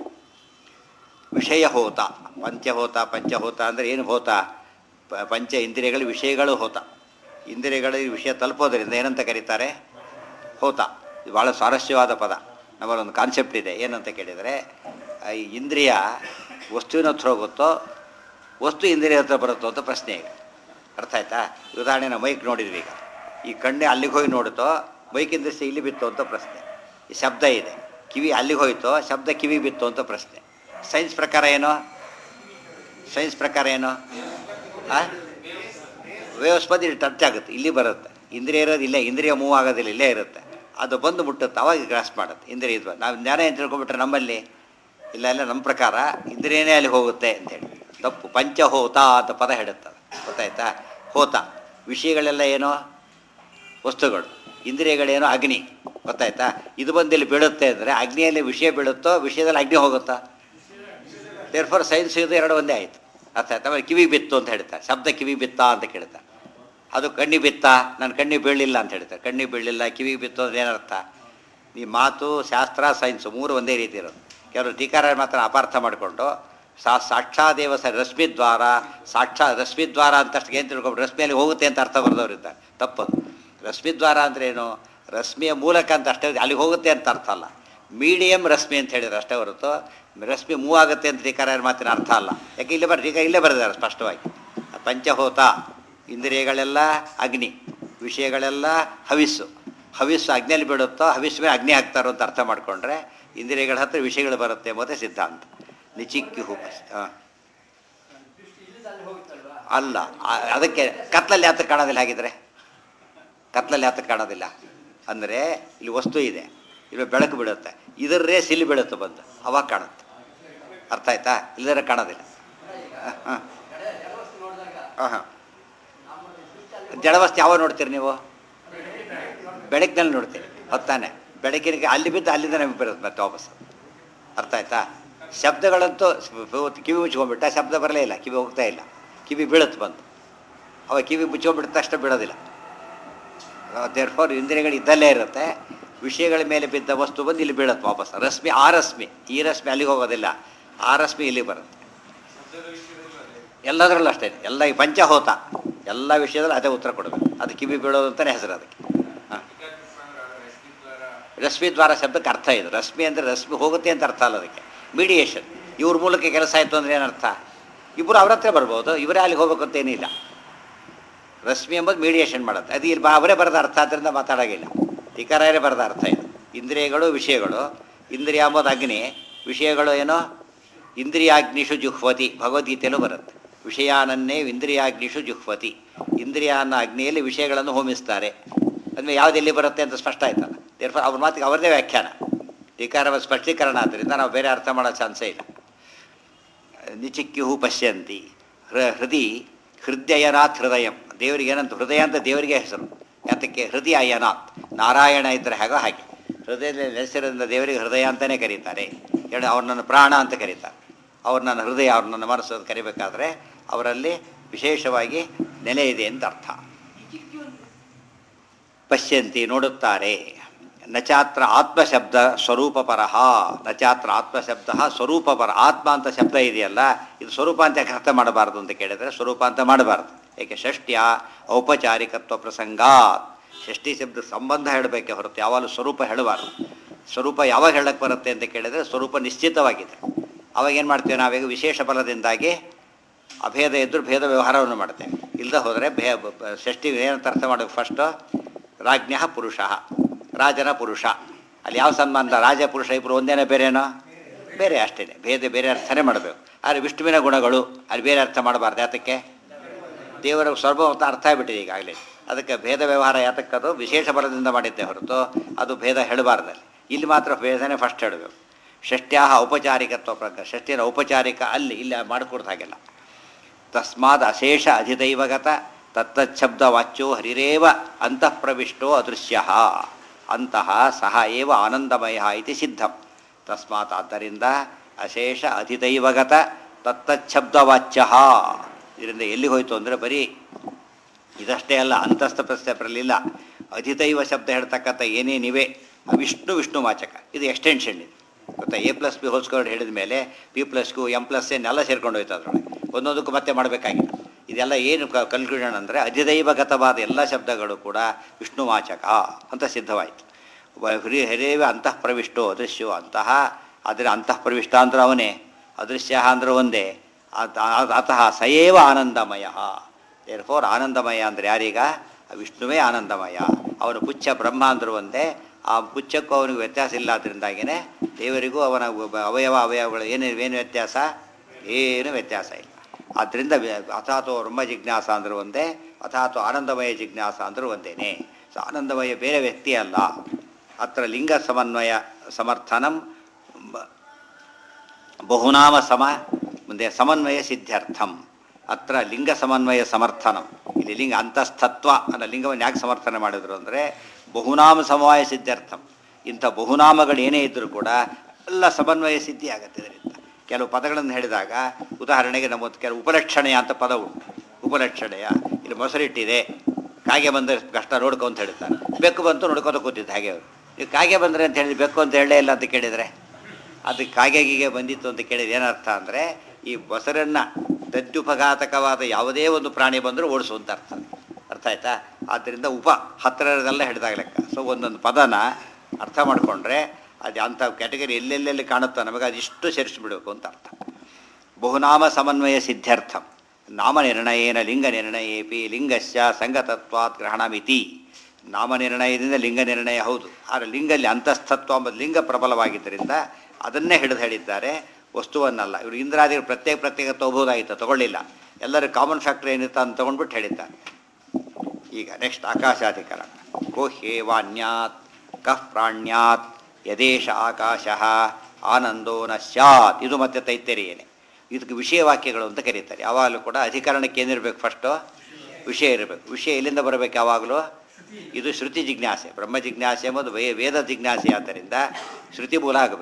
ವಿಷಯಹೋತ ಪಂಚಹೋತ. ಪಂಚಹೋತ ಅಂದರೆ ಏನು? ಹೋತ ಪಂಚ ಇಂದ್ರಿಯಗಳ ವಿಷಯಗಳು ಹೋತ. ಇಂದ್ರಿಯಗಳಿಗೆ ವಿಷಯ ತಲುಪೋದರಿಂದ ಏನಂತ ಕರೀತಾರೆ? ಹೋತ. ಇದು ಭಾಳ ಸ್ವಾರಸ್ಯವಾದ ಪದ. ನಮ್ಮಲ್ಲೊಂದು ಕಾನ್ಸೆಪ್ಟ್ ಇದೆ. ಏನಂತ ಕೇಳಿದರೆ, ಈ ಇಂದ್ರಿಯ ವಸ್ತುವಿನ ಹತ್ರ ಹೋಗುತ್ತೋ, ವಸ್ತು ಇಂದ್ರಿಯ ಹತ್ರ ಬರುತ್ತೋ ಅಂತ ಪ್ರಶ್ನೆ ಈಗ. ಅರ್ಥ ಆಯ್ತಾ? ಉದಾಹರಣೆ ನಾವು ಮೈಕ್ ನೋಡಿದ್ವಿ. ಈಗ ಈ ಕಣ್ಣೆ ಅಲ್ಲಿಗೆ ಹೋಗಿ ನೋಡುತ್ತೋ, ಮೈಕಿಂದ ಇಲ್ಲಿ ಬಿತ್ತು ಅಂತ ಪ್ರಶ್ನೆ. ಈ ಶಬ್ದ ಇದೆ, ಕಿವಿ ಅಲ್ಲಿಗೆ ಹೋಯ್ತೋ, ಶಬ್ದ ಕಿವಿ ಬಿತ್ತು ಅಂತ ಪ್ರಶ್ನೆ. ಸೈನ್ಸ್ ಪ್ರಕಾರ ಏನು? ಸೈನ್ಸ್ ಪ್ರಕಾರ ಏನು? ವೇವ್ಸ್ಪಂದ ಇಲ್ಲಿ ಟಚ್ ಆಗುತ್ತೆ, ಇಲ್ಲಿ ಬರುತ್ತೆ. ಇಂದ್ರಿಯ ಇರೋದು ಇಲ್ಲೇ, ಇಂದ್ರಿಯ ಮೂವ್ ಆಗೋದಿಲ್ಲ, ಇಲ್ಲೇ ಇರುತ್ತೆ. ಅದು ಬಂದು ಮುಟ್ಟುತ್ತೆ, ಅವಾಗ ಗ್ರಾಸ್ ಮಾಡುತ್ತೆ ಇಂದ್ರಿಯ. ಇದು ನಾವು ಜ್ಞಾನ ಏನು ತಿಳ್ಕೊಂಬಿಟ್ರೆ ನಮ್ಮಲ್ಲಿ ಇಲ್ಲ ಇಲ್ಲ, ನಮ್ಮ ಪ್ರಕಾರ ಇಂದ್ರಿಯನೇ ಅಲ್ಲಿ ಹೋಗುತ್ತೆ ಅಂತೇಳಿ ತಪ್ಪು. ಪಂಚಹೋತ ಅಂತ ಪದ ಹೇಳುತ್ತದೆ, ಗೊತ್ತಾಯ್ತಾ? ಹೋತ ವಿಷಯಗಳೆಲ್ಲ ಏನೋ ವಸ್ತುಗಳು, ಇಂದ್ರಿಯಗಳೇನೋ ಅಗ್ನಿ, ಗೊತ್ತಾಯ್ತಾ? ಇದು ಬಂದಿಲ್ಲಿ ಬೀಳುತ್ತೆ ಅಂದರೆ ಅಗ್ನಿಯಲ್ಲಿ ವಿಷಯ ಬೀಳುತ್ತೋ, ವಿಷಯದಲ್ಲಿ ಅಗ್ನಿ ಹೋಗುತ್ತಾ? ದೇರ್ಫೋರ್ ಸೈನ್ಸ್ ಇದು ಎರಡು ಒಂದೇ ಆಯಿತು. ಅರ್ಥ ಆಯ್ತಾ? ಆಮೇಲೆ ಕಿವಿ ಬಿತ್ತು ಅಂತ ಹೇಳ್ತಾರೆ, ಶಬ್ದ ಕಿವಿ ಬಿತ್ತಾ ಅಂತ ಕೇಳ್ತಾರೆ. ಅದು ಕಣ್ಣಿ ಬಿತ್ತಾ? ನಾನು ಕಣ್ಣಿ ಬೀಳಲಿಲ್ಲ ಅಂತ ಹೇಳ್ತಾರೆ. ಕಣ್ಣಿ ಬೀಳಲಿಲ್ಲ, ಕಿವಿ ಬಿತ್ತು ಅಂದರೆ ಏನರ್ಥ? ಈ ಮಾತು, ಶಾಸ್ತ್ರ, ಸೈನ್ಸು ಮೂರು ಒಂದೇ ರೀತಿ ಇರೋದು. ಕೆಲವರು ಟೀಕಾರ ಮಾತ್ರ ಅಪಾರ್ಥ ಮಾಡಿಕೊಂಡು ಸಾಕ್ಷಾದೇವ ರಶ್ಮಿದ್ವಾರ, ರಶ್ಮಿದ್ವಾರ ಅಂತಷ್ಟು ಏನು ತಿಳ್ಕೊಂಡು ರಶ್ಮಿಯಲ್ಲಿ ಹೋಗುತ್ತೆ ಅಂತ ಅರ್ಥ ಬರೆದವರಿದ್ದಾರೆ. ತಪ್ಪದು. ರಶ್ಮಿದ್ವಾರ ಅಂದ್ರೇನು? ರಶ್ಮಿಯ ಮೂಲಕ ಅಂತ ಅಷ್ಟೇ, ಅಲ್ಲಿಗೆ ಹೋಗುತ್ತೆ ಅಂತ ಅರ್ಥ ಅಲ್ಲ. ಮೀಡಿಯಮ್ ರಶ್ಮಿ ಅಂತ ಹೇಳಿದ್ರು ಅಷ್ಟೇ ಹೊರತು ರಶ್ಮಿ ಮೂವ್ ಆಗುತ್ತೆ ಅಂತ ಟೀಕಾರ ಮಾತಿನ ಅರ್ಥ ಅಲ್ಲ. ಯಾಕೆ ಇಲ್ಲೇ ಬರೆದಿದ್ದಾರೆ ಸ್ಪಷ್ಟವಾಗಿ. ಪಂಚಹೋತ ಇಂದ್ರಿಯಗಳೆಲ್ಲ ಅಗ್ನಿ, ವಿಷಯಗಳೆಲ್ಲ ಹವಿಸ್ಸು. ಹವಿಸ್ಸು ಅಗ್ನಿಯಲ್ಲಿ ಬಿಡುತ್ತೋ, ಹವಿಸ್ಸು ಮೇಲೆ ಅಗ್ನಿ ಹಾಕ್ತಾರೋ ಅಂತ ಅರ್ಥ ಮಾಡಿಕೊಂಡ್ರೆ ಇಂದ್ರಿಯಗಳ ಹತ್ರ ವಿಷಯಗಳು ಬರುತ್ತೆ ಎಂಬುದೇ ಸಿದ್ಧಾಂತ. ನಿಚಿಕ್ಕಿ ಅಲ್ಲ. ಅದಕ್ಕೆ ಕತ್ಲಲ್ಲಿ ಯಾತಕ್ಕೆ ಕಾಣೋದಿಲ್ಲ? ಹಾಗಿದ್ರೆ ಕತ್ಲಲ್ಲಿ ಯಾತಕ್ಕೆ ಕಾಣೋದಿಲ್ಲ ಅಂದರೆ ಇಲ್ಲಿ ವಸ್ತು ಇದೆ, ಇಲ್ಲಿ ಬೆಳಕು ಬಿಡುತ್ತೆ, ಇದರ ರೇಸ್ ಇಲ್ಲಿ ಬೀಳುತ್ತೆ ಬಂದು, ಅವಾಗ ಕಾಣುತ್ತೆ. ಅರ್ಥ ಆಯ್ತಾ? ಇಲ್ಲದ್ರೆ ಕಾಣೋದಿಲ್ಲ. ಹಾಂ ಹಾಂ ಜಡವಸ್ತು ಯಾವಾಗ ನೋಡ್ತೀರಿ ನೀವು? ಬೆಳಕಿನಲ್ಲಿ ನೋಡ್ತೀರಿ, ಹೊತ್ತಾನೆ. ಬೆಳಕಿನ ಅಲ್ಲಿ ಬಿದ್ದು ಅಲ್ಲಿಂದ ನಮಗೆ ಬರುತ್ತೆ ಮತ್ತೆ ವಾಪಸ್. ಅರ್ಥ ಆಯ್ತಾ? ಶಬ್ದಗಳಂತೂ ಕಿವಿ ಮುಚ್ಕೊಂಡ್ಬಿಟ್ಟ, ಶಬ್ದ ಬರಲೇ ಇಲ್ಲ, ಕಿವಿ ಹೋಗ್ತಾ ಇಲ್ಲ, ಕಿವಿ ಬೀಳುತ್ತೆ ಬಂದು. ಅವ ಕಿವಿ ಮುಚ್ಕೊಂಡ್ಬಿಟ್ಟ ತಕ್ಷಣ ಬಿಡೋದಿಲ್ಲ. ದೇರ್ಫೋರ್ ಇಂದ್ರಿಯಗಳು ಇದ್ದಲ್ಲೇ ಇರುತ್ತೆ, ವಿಷಯಗಳ ಮೇಲೆ ಬಿದ್ದ ವಸ್ತು ಬಂದು ಇಲ್ಲಿ ಬೀಳುತ್ತೆ ವಾಪಸ್. ರಶ್ಮಿ ಆ ರಶ್ಮಿ, ಈ ರಶ್ಮಿ ಅಲ್ಲಿಗೆ ಹೋಗೋದಿಲ್ಲ, ಆ ರಶ್ಮಿ ಇಲ್ಲಿ ಬರುತ್ತೆ. ಎಲ್ಲದರಲ್ಲೂ ಅಷ್ಟೇ, ಎಲ್ಲ ಈ ಪಂಚಹೋತ ಎಲ್ಲ ವಿಷಯದಲ್ಲೂ ಅದೇ ಉತ್ತರ ಕೊಡಬೇಕು. ಅದು ಕಿವಿ ಬೀಳೋದು ಅಂತಲೇ ಹೆಸರು ಅದಕ್ಕೆ. ಹಾಂ, ರಶ್ಮಿ ದ್ವಾರ ಶಬ್ದಕ್ಕೆ ಅರ್ಥ ಇದು. ರಶ್ಮಿ ಅಂದರೆ ರಶ್ಮಿ ಹೋಗುತ್ತೆ ಅಂತ ಅರ್ಥ ಅಲ್ಲ ಅದಕ್ಕೆ. ಮೀಡಿಯೇಷನ್, ಇವ್ರ ಮೂಲಕ ಕೆಲಸ ಆಯಿತು ಅಂದರೆ ಏನರ್ಥ? ಇಬ್ಬರು ಅವ್ರ ಹತ್ರ ಬರ್ಬೋದು, ಇವರೇ ಅಲ್ಲಿಗೆ ಹೋಗ್ಬೇಕು ಅಂತ ಏನಿಲ್ಲ. ರಶ್ಮಿ ಎಂಬುದು ಮೀಡಿಯೇಷನ್ ಮಾಡುತ್ತೆ. ಅದು ಇಲ್ಲಿ ಅವರೇ ಬರೆದ ಅರ್ಥ, ಆದ್ದರಿಂದ ಮಾತಾಡೋಂಗಿಲ್ಲ. ಟೀಕಾರಾಯರೇ ಬರೆದ ಅರ್ಥ ಇದು. ಇಂದ್ರಿಯಗಳು ವಿಷಯಗಳು, ಇಂದ್ರಿಯ ಎಂಬುದು ಅಗ್ನಿ, ವಿಷಯಗಳು ಏನೋ ಇಂದ್ರಿಯಾಗ್ನಿಷು ಜುಹ್ವತಿ, ಭಗವದ್ಗೀತೆಯಲ್ಲೂ ಬರುತ್ತೆ. ವಿಷಯಾನನ್ನೇ ಇಂದ್ರಿಯಾಗ್ನಿಷು ಜುಹ್ವತಿ, ಇಂದ್ರಿಯ ಅನ್ನೋ ಅಗ್ನಿಯಲ್ಲಿ ವಿಷಯಗಳನ್ನು ಹೋಮಿಸ್ತಾರೆ. ಅಂದರೆ ಯಾವ್ದು ಎಲ್ಲಿ ಬರುತ್ತೆ ಅಂತ ಸ್ಪಷ್ಟ ಆಯ್ತಲ್ಲ. ದೇರ್ಫೋರ್ ಅವ್ರ ಮಾತಿಗೆ ಅವರದೇ ವ್ಯಾಖ್ಯಾನ, ಟೀಕಾರ ಸ್ಪಷ್ಟೀಕರಣ. ಆದ್ದರಿಂದ ನಾವು ಬೇರೆ ಅರ್ಥ ಮಾಡೋ ಚಾನ್ಸೇ ಇಲ್ಲ. ನಿಚಿಕ್ಯು ಪಶ್ಯಂತಿ ಹೃದಯ ಹೃದಯನಾಥ್ ಹೃದಯಂ, ದೇವರಿಗೆ ಏನಂತ ಹೃದಯ ಅಂತ ದೇವರಿಗೆ ಹೆಸರು. ಯಾತಕ್ಕೆ? ಹೃದಯ ಅಯ್ಯನಾಥ್, ನಾರಾಯಣ ಇದ್ದರೆ ಹಾಗೋ ಹಾಗೆ ಹೃದಯದಲ್ಲಿ ಹೆಸರಿಂದ ದೇವರಿಗೆ ಹೃದಯ ಅಂತಲೇ ಕರೀತಾರೆ. ಅವ್ರು ನನ್ನ ಪ್ರಾಣ ಅಂತ ಕರೀತಾರೆ, ಅವ್ರು ನನ್ನ ಹೃದಯ, ಅವ್ರು ನನ್ನ ಮನಸ್ಸು ಅಂತ ಕರಿಬೇಕಾದ್ರೆ ಅವರಲ್ಲಿ ವಿಶೇಷವಾಗಿ ನೆಲೆ ಇದೆ ಅಂತ ಅರ್ಥ. ಪಶ್ಯಂತಿ ನೋಡುತ್ತಾರೆ. ನಚಾತ್ರ ಆತ್ಮಶಬ್ದ ಸ್ವರೂಪಪರಃ, ನಚಾತ್ರ ಆತ್ಮಶಬ್ದ ಸ್ವರೂಪಪರ. ಆತ್ಮ ಅಂತ ಶಬ್ದ ಇದೆಯಲ್ಲ, ಇದು ಸ್ವರೂಪ ಅಂತ ಯಾಕೆ ಅರ್ಥ ಮಾಡಬಾರ್ದು ಅಂತ ಕೇಳಿದರೆ ಸ್ವರೂಪ ಅಂತ ಮಾಡಬಾರ್ದು. ಏಕೆ? ಷಷ್ಟ್ಯ ಔಪಚಾರಿಕತ್ವ ಪ್ರಸಂಗಾತ್, ಷಷ್ಠಿ ಶಬ್ದ ಸಂಬಂಧ ಹೇಳಬೇಕೆ ಹೊರತು ಯಾವಾಗಲೂ ಸ್ವರೂಪ ಹೇಳಬಾರ್ದು. ಸ್ವರೂಪ ಯಾವಾಗ ಹೇಳಕ್ಕೆ ಬರುತ್ತೆ ಅಂತ ಕೇಳಿದರೆ ಸ್ವರೂಪ ನಿಶ್ಚಿತವಾಗಿದೆ. ಅವಾಗ ಏನು ಮಾಡ್ತೇವೆ ನಾವೀಗ? ವಿಶೇಷ ಬಲದಿಂದಾಗಿ ಅಭೇದ ಇದ್ದರೂ ಭೇದ ವ್ಯವಹಾರವನ್ನು ಮಾಡ್ತೇವೆ. ಇಲ್ಲದೆ ಹೋದರೆ ಷಷ್ಠಿ ಏನಂತ ಅರ್ಥ ಮಾಡಬೇಕು? ಫಸ್ಟು ರಾಜ್ಞ ಪುರುಷ, ರಾಜನ ಪುರುಷ. ಅಲ್ಲಿ ಯಾವ ಸಂಬಂಧ? ರಾಜ ಪುರುಷ ಇಬ್ಬರು ಒಂದೇನೋ ಬೇರೆನೋ? ಬೇರೆ, ಅಷ್ಟೇ. ಭೇದ ಬೇರೆ ಅರ್ಥನೇ ಮಾಡಬೇಕು. ಆದರೆ ವಿಷ್ಣುವಿನ ಗುಣಗಳು ಅಲ್ಲಿ ಬೇರೆ ಅರ್ಥ ಮಾಡಬಾರ್ದು. ಯಾತಕ್ಕೆ? ದೇವರ ಸ್ವರ್ಭವಂತ ಅರ್ಥ ಆಗಿಬಿಟ್ಟಿದೆ ಈಗಾಗಲೇ. ಅದಕ್ಕೆ ಭೇದ ವ್ಯವಹಾರ ಯಾತಕ್ಕದು? ವಿಶೇಷ ಬಲದಿಂದ ಮಾಡಿದ್ದೆ ಹೊರತು ಅದು ಭೇದ ಹೇಳಬಾರ್ದಲ್ಲಿ. ಇಲ್ಲಿ ಮಾತ್ರ ಭೇದನೇ ಫಸ್ಟ್ ಹೇಳಬೇಕು. ಷಷ್ಟ್ಯಾಹ ಔಪಚಾರಿಕತ್ವ ಪ್ರಜ್ಞ, ಷಷ್ಠಿಯ ಔಪಚಾರಿಕ ಅಲ್ಲಿ ಇಲ್ಲಿ ಮಾಡಿಕೊಡ್ದು ಹಾಗೆಲ್ಲ. ತಸ್ಮಾದ್ ಅಶೇಷ ಅಧಿದೈವಗತ ತತ್ತಚ್ಛಬ್ದ ವಾಚ್ಯೋ ಹರಿರೇವ ಅಂತಃ ಪ್ರವಿಷ್ಟೋ ಅದೃಶ್ಯ ಅಂತಹ ಸಹ ಏವ ಆನಂದಮಯ ಇತಿ ಸಿದ್ಧಂ. ತಸ್ಮಾತ್ ಆದ್ದರಿಂದ ಅಶೇಷ ಅಧಿದೈವಗತ ತತ್ತಚ್ಛಬ್ದ ವಾಚ್ಯ. ಇದರಿಂದ ಎಲ್ಲಿ ಹೋಯಿತು ಅಂದರೆ ಬರೀ ಇದಷ್ಟೇ ಅಲ್ಲ, ಅಂತಸ್ಥ ಪ್ರಶ್ನೆ ಬರಲಿಲ್ಲ. ಅಧಿದೈವ ಶಬ್ದ ಹೇಳ್ತಕ್ಕಂಥ ಏನೇನಿವೆ ವಿಷ್ಣು ವಿಷ್ಣು ವಾಚಕ, ಇದು ಎಕ್ಸ್ಟೆನ್ಷನ್. ಇದು ಗೊತ್ತಾ? A+B² ಹೇಳಿದ ಮೇಲೆ P+Q M+N ಎಲ್ಲ ಸೇರ್ಕೊಂಡು ಹೋಯ್ತು ಅದರೊಳಗೆ. ಒಂದೊಂದಕ್ಕೂ ಮತ್ತೆ ಮಾಡಬೇಕಾಗಿಲ್ಲ. ಇದೆಲ್ಲ ಏನು ಕನ್ಕ್ಲೂಷನ್ ಅಂದರೆ ಅಧಿದೈವಗತವಾದ ಎಲ್ಲ ಶಬ್ದಗಳು ಕೂಡ ವಿಷ್ಣು ವಾಚಕ ಅಂತ ಸಿದ್ಧವಾಯಿತು. ಹರೇವ ಅಂತಃ ಪ್ರವಿಷ್ಟೋ ಅದೃಶ್ಯೋ ಅಂತಹ, ಆದರೆ ಅಂತಃ ಪ್ರವಿಷ್ಟ ಅಂದ್ರೆ ಅವನೇ, ಅದೃಶ್ಯ ಅಂದ್ರೆ ಒಂದೇ. ಅತಃ ಸಯೇವ ಆನಂದಮಯ. ದೇರ್ಫೋರ್ ಆನಂದಮಯ ಅಂದರೆ ಯಾರೀಗ? ವಿಷ್ಣುವೇ ಆನಂದಮಯ. ಅವನು ಪುಚ್ಛ ಬ್ರಹ್ಮ ಅಂದರೂ ಒಂದೇ, ಆ ಪುಚ್ಛಕ್ಕೂ ಅವನಿಗೆ ವ್ಯತ್ಯಾಸ ಇಲ್ಲ. ಅದರಿಂದಾಗಿಯೇ ದೇವರಿಗೂ ಅವನ ಅವಯವಗಳು ಏನು ವ್ಯತ್ಯಾಸ? ಏನು ವ್ಯತ್ಯಾಸ ಇಲ್ಲ. ಆದ್ದರಿಂದ ಅಥಾತೋ ಬ್ರಹ್ಮ ಜಿಜ್ಞಾಸ ಅಂದರೂ ಒಂದೇ, ಅಥಾತೋ ಆನಂದಮಯ ಜಿಜ್ಞಾಸ ಅಂದರೂ ಒಂದೇನೆ. ಸೊ ಆನಂದಮಯ ಬೇರೆ ವ್ಯಕ್ತಿ ಅಲ್ಲ. ಅತ್ರ ಲಿಂಗ ಸಮನ್ವಯ ಸಮರ್ಥನಂ ಬಹುನಾಮ ಮುಂದೆ ಸಮನ್ವಯ ಸಿದ್ಧಾರ್ಥಂ. ಅತ್ರ ಲಿಂಗ ಸಮನ್ವಯ ಸಮರ್ಥನಂ. ಇಲ್ಲಿ ಲಿಂಗ ಅಂತಸ್ಥತ್ವ ಅನ್ನೋ ಲಿಂಗವನ್ನು ಯಾಕೆ ಸಮರ್ಥನೆ ಮಾಡಿದ್ರು ಅಂದರೆ ಬಹುನಾಮ ಸಮವಾಯ ಸಿದ್ಧಾರ್ಥಂ. ಇಂಥ ಬಹುನಾಮಗಳು ಏನೇ ಇದ್ದರೂ ಕೂಡ ಎಲ್ಲ ಸಮನ್ವಯ ಸಿದ್ಧಿ ಆಗುತ್ತೆ ಇದರಿಂದ. ಕೆಲವು ಪದಗಳನ್ನು ಹೇಳಿದಾಗ, ಉದಾಹರಣೆಗೆ ನಮ್ಮದು ಕೆಲವು ಉಪಲಕ್ಷಣೆಯ ಅಂತ ಪದ ಉಂಟು. ಉಪಲಕ್ಷಣೆಯ, ಇಲ್ಲಿ ಮೊಸರಿಟ್ಟಿದೆ, ಕಾಗೆ ಬಂದರೆ ಕಷ್ಟ ನೋಡ್ಕೊ ಅಂತ ಹೇಳ್ತಾರೆ. ಬೆಕ್ಕು ಬಂತು ನೋಡ್ಕೊತ ಕೂತಿದ್ದು ಹಾಗೆ ಅವರು. ನೀವು ಕಾಗೆ ಬಂದರೆ ಅಂತ ಹೇಳಿದ್ರೆ ಬೆಕ್ಕು ಅಂತ ಹೇಳೇ ಇಲ್ಲ ಅಂತ ಕೇಳಿದರೆ, ಅದು ಕಾಗೆಗೀಗೆ ಬಂದಿತ್ತು ಅಂತ ಕೇಳಿದ್ರೆ ಏನರ್ಥ ಅಂದರೆ ಈ ಮೊಸರನ್ನು ದದ್ಯುಪಘಾತಕವಾದ ಯಾವುದೇ ಒಂದು ಪ್ರಾಣಿ ಬಂದರೂ ಓಡಿಸು ಅಂತ ಅರ್ಥ ಆಯ್ತಾ? ಆದ್ದರಿಂದ ಹತ್ತಿರದೆಲ್ಲ ಹಿಡಿದಾಗ ಲೆಕ್ಕ. ಸೊ ಒಂದೊಂದು ಪದನ ಅರ್ಥ ಮಾಡಿಕೊಂಡ್ರೆ ಅದು ಅಂಥ ಕ್ಯಾಟಗರಿ ಎಲ್ಲೆಲ್ಲೆಲ್ಲಿ ಕಾಣುತ್ತೋ ನಮಗೆ ಅದಿಷ್ಟು ಸೇರಿಸ್ಬಿಡಬೇಕು ಅಂತ ಅರ್ಥ. ಬಹುನಾಮ ಸಮನ್ವಯ ಸಿದ್ಧಾರ್ಥಂ ನಾಮನಿರ್ಣಯೇನ ಲಿಂಗ ನಿರ್ಣಯೇಪಿ ಲಿಂಗಸ್ಯ ಸಂಗತತ್ವಾತ್ ಗ್ರಹಣಮಿತಿ. ನಾಮನಿರ್ಣಯದಿಂದ ಲಿಂಗ ನಿರ್ಣಯ ಹೌದು, ಆದರೆ ಲಿಂಗಲ್ಲಿ ಅಂತಸ್ಥತ್ವ ಎಂಬುದು ಲಿಂಗ ಪ್ರಬಲವಾಗಿದ್ದರಿಂದ ಅದನ್ನೇ ಹಿಡಿದು ಹೇಳಿದ್ದಾರೆ, ವಸ್ತುವನ್ನಲ್ಲ. ಇವರು ಇಂದ್ರಾದಿಗಳು ಪ್ರತ್ಯೇಕ ತೊಗೋಬೋದಾಗಿತ್ತು, ತೊಗೊಳ್ಳಿಲ್ಲ. ಎಲ್ಲರೂ ಕಾಮನ್ ಫ್ಯಾಕ್ಟರ್ ಏನಿತ್ತು ಅಂತ ತೊಗೊಂಡ್ಬಿಟ್ಟು ಹೇಳಿದ್ದಾರೆ. ಈಗ ನೆಕ್ಸ್ಟ್ ಆಕಾಶಾಧಿಕರಣ. ಕೋಹ್ಯೇವಾನ್ಯಾತ್ ಕಃ ಪ್ರಾಣ್ಯಾತ್ ಯದೇಶ ಆಕಾಶ ಆನಂದೋ ನ ಸ್ಯಾತ್. ಇದು ಮತ್ತೆ ತೈತ್ತರಿಯೇನೆ. ಇದಕ್ಕೆ ವಿಷಯ ವಾಕ್ಯಗಳು ಅಂತ ಕರೀತಾರೆ. ಯಾವಾಗಲೂ ಕೂಡ ಅಧಿಕರಣಕ್ಕೆ ಏನಿರಬೇಕು? ಫಸ್ಟು ವಿಷಯ ಇರಬೇಕು. ವಿಷಯ ಎಲ್ಲಿಂದ ಬರಬೇಕು? ಯಾವಾಗಲೂ ಇದು ಶ್ರುತಿ ಜಿಜ್ಞಾಸೆ. ಬ್ರಹ್ಮ ಜಿಜ್ಞಾಸೆ ಎಂಬುದು ವೇದ ಜಿಜ್ಞಾಸೆ. ಆದ್ದರಿಂದ ಶ್ರುತಿ ಮೂಲ ಆಗಬೇಕು.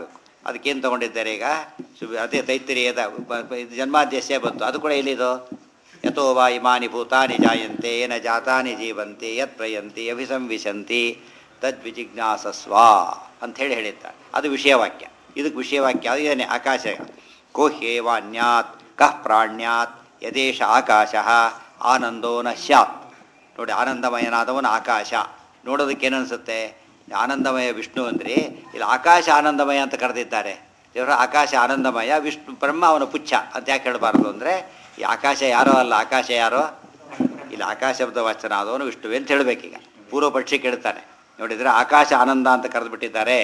ಅದಕ್ಕೇನು ತೊಗೊಂಡಿದ್ದಾರೆ ಈಗ ಅದೇ ತೈತ್ತಿರಿಯದ ಜನ್ಮಾದ್ಯಸ್ಯ ಬಂತು, ಅದು ಕೂಡ ಎಲ್ಲಿದು ಯಥೋ ವಾ ಇಮಾನಿ ಭೂತಾನಿ ಜಾಯಂತೆ ಏನ ಜಾತಾನಿ ಜೀವಂತಿ ಯತ್ ಪ್ರಯಂತಿ ಅಭಿಸಂವಿಶಂತಿ ತದ್ವಿಜಿಜ್ಞಾಸಸ್ವ ಅಂಥೇಳಿ ಹೇಳಿದ್ದಾರೆ. ಅದು ವಿಷಯವಾಕ್ಯ. ಇದಕ್ಕೆ ವಿಷಯವಾಕ್ಯ ಅದು ಏನೇ ಆಕಾಶ ಕೋಹ್ಯೇವಾನ್ಯಾತ್ ಕಃ ಪ್ರಾಣ್ಯಾತ್ ಯದೇಶ ಆಕಾಶ ಆನಂದೋ ನ ಸ್ಯಾತ್. ನೋಡಿ, ಆನಂದಮಯನಾದವನು ಆಕಾಶ. ನೋಡೋದಕ್ಕೇನನ್ಸುತ್ತೆ, ಆನಂದಮಯ ವಿಷ್ಣು ಅಂದರೆ ಇಲ್ಲಿ ಆಕಾಶ ಆನಂದಮಯ ಅಂತ ಕರೆದಿದ್ದಾರೆ. ದೇವರ ಆಕಾಶ ಆನಂದಮಯ, ವಿಷ್ಣು ಬ್ರಹ್ಮ ಅವನ ಪುಚ್ಛ ಅಂತ ಯಾಕೆ ಹೇಳಬಾರ್ದು ಅಂದರೆ, ಈ ಆಕಾಶ ಯಾರೋ ಅಲ್ಲ, ಆಕಾಶ ಯಾರೋ ಇಲ್ಲಿ ಆಕಾಶ ಶಬ್ದ ವಚನ ಆದವನು ವಿಷ್ಣುವೆ ಅಂತ ಹೇಳಬೇಕೀಗ. ಪೂರ್ವ ಪಕ್ಷಿ ಕೇಳ್ತಾನೆ, ನೋಡಿದರೆ ಆಕಾಶ ಆನಂದ ಅಂತ ಕರೆದುಬಿಟ್ಟಿದ್ದಾರೆ.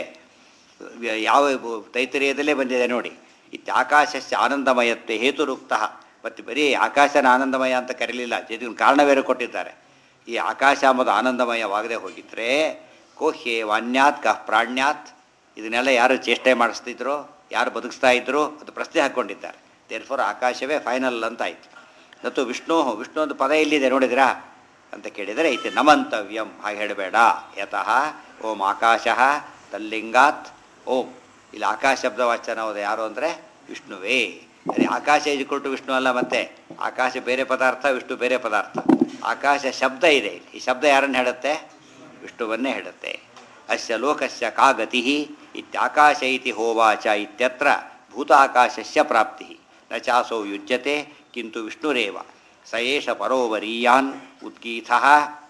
ಯಾವ ತೈತರಿಯದಲ್ಲೇ ಬಂದಿದೆ ನೋಡಿ, ಆಕಾಶಸ್ಯ ಆನಂದಮಯತ್ವೆ ಹೇತುರುಕ್ತ. ಮತ್ತು ಬರೀ ಆಕಾಶನ ಆನಂದಮಯ ಅಂತ ಕರೀಲಿಲ್ಲ, ಜೊತೆಗೆ ಕಾರಣ ಬೇರೆ ಕೊಟ್ಟಿದ್ದಾರೆ. ಈ ಆಕಾಶ ಎಂಬುದು ಆನಂದಮಯವಾಗದೆ ಹೋಗಿದ್ರೆ ಕೋಹ್ಯೆ ವಾನ್ಯಾತ್ ಕಃ ಪ್ರಾಣ್ಯಾತ್, ಇದನ್ನೆಲ್ಲ ಯಾರು ಚೇಷ್ಟೆ ಮಾಡಿಸ್ತಿದ್ರು, ಯಾರು ಬದುಕಿಸ್ತಾ ಇದ್ರು, ಅದು ಪ್ರಶ್ನೆ ಹಾಕ್ಕೊಂಡಿದ್ದಾರೆ. ದೇರ್ಫೋರ್ ಆಕಾಶವೇ ಫೈನಲ್ ಅಂತ ಆಯಿತು. ಮತ್ತು ವಿಷ್ಣು ಒಂದು ಪದ ಎಲ್ಲಿದೆ ನೋಡಿದ್ರಾ ಅಂತ ಕೇಳಿದರೆ ಐತೆ ನಮಂತವ್ಯಂ. ಹಾಗೆ ಹೇಳಬೇಡ. ಯತಃ ಓಂ ಆಕಾಶ ತಲ್ಲಿಂಗಾತ್ ಓಂ. ಇಲ್ಲಿ ಆಕಾಶ ಶಬ್ದ ವಾಚನ ಹೋದ ಯಾರು ಅಂದರೆ ವಿಷ್ಣುವೇ. ಅದೇ ಆಕಾಶ ಇಜ್ಕೊಟ್ಟು ವಿಷ್ಣು ಅಲ್ಲ, ಮತ್ತೆ ಆಕಾಶ ಬೇರೆ ಪದಾರ್ಥ, ವಿಷ್ಣು ಬೇರೆ ಪದಾರ್ಥ. ಆಕಾಶ ಶಬ್ದ ಇದೆ, ಈ ಶಬ್ದ ಯಾರನ್ನು ಹೇಳುತ್ತೆ? ವಿಷ್ಣುವನ್ನೇ ಹೇಳುತ್ತೆ. ಅಸ್ಯ ಲೋಕಸ್ಯ ಕಾ ಗತಿ ಇತ್ಯಾಕಾಶ ಇತಿ ಹೋವಾಚ ಇತ್ಯತ್ರ ಭೂತಾಕಾಶಸ್ಯ ಪ್ರಾಪ್ತಿ ನ ಚಾಸೌ ಯುಜ್ಯತೆ ಕಿಂತು ವಿಷ್ಣುರೇವ ಸ ಏಷ ಪರೋವರೀಯಾನ್ ಉದ್ಗೀತಃ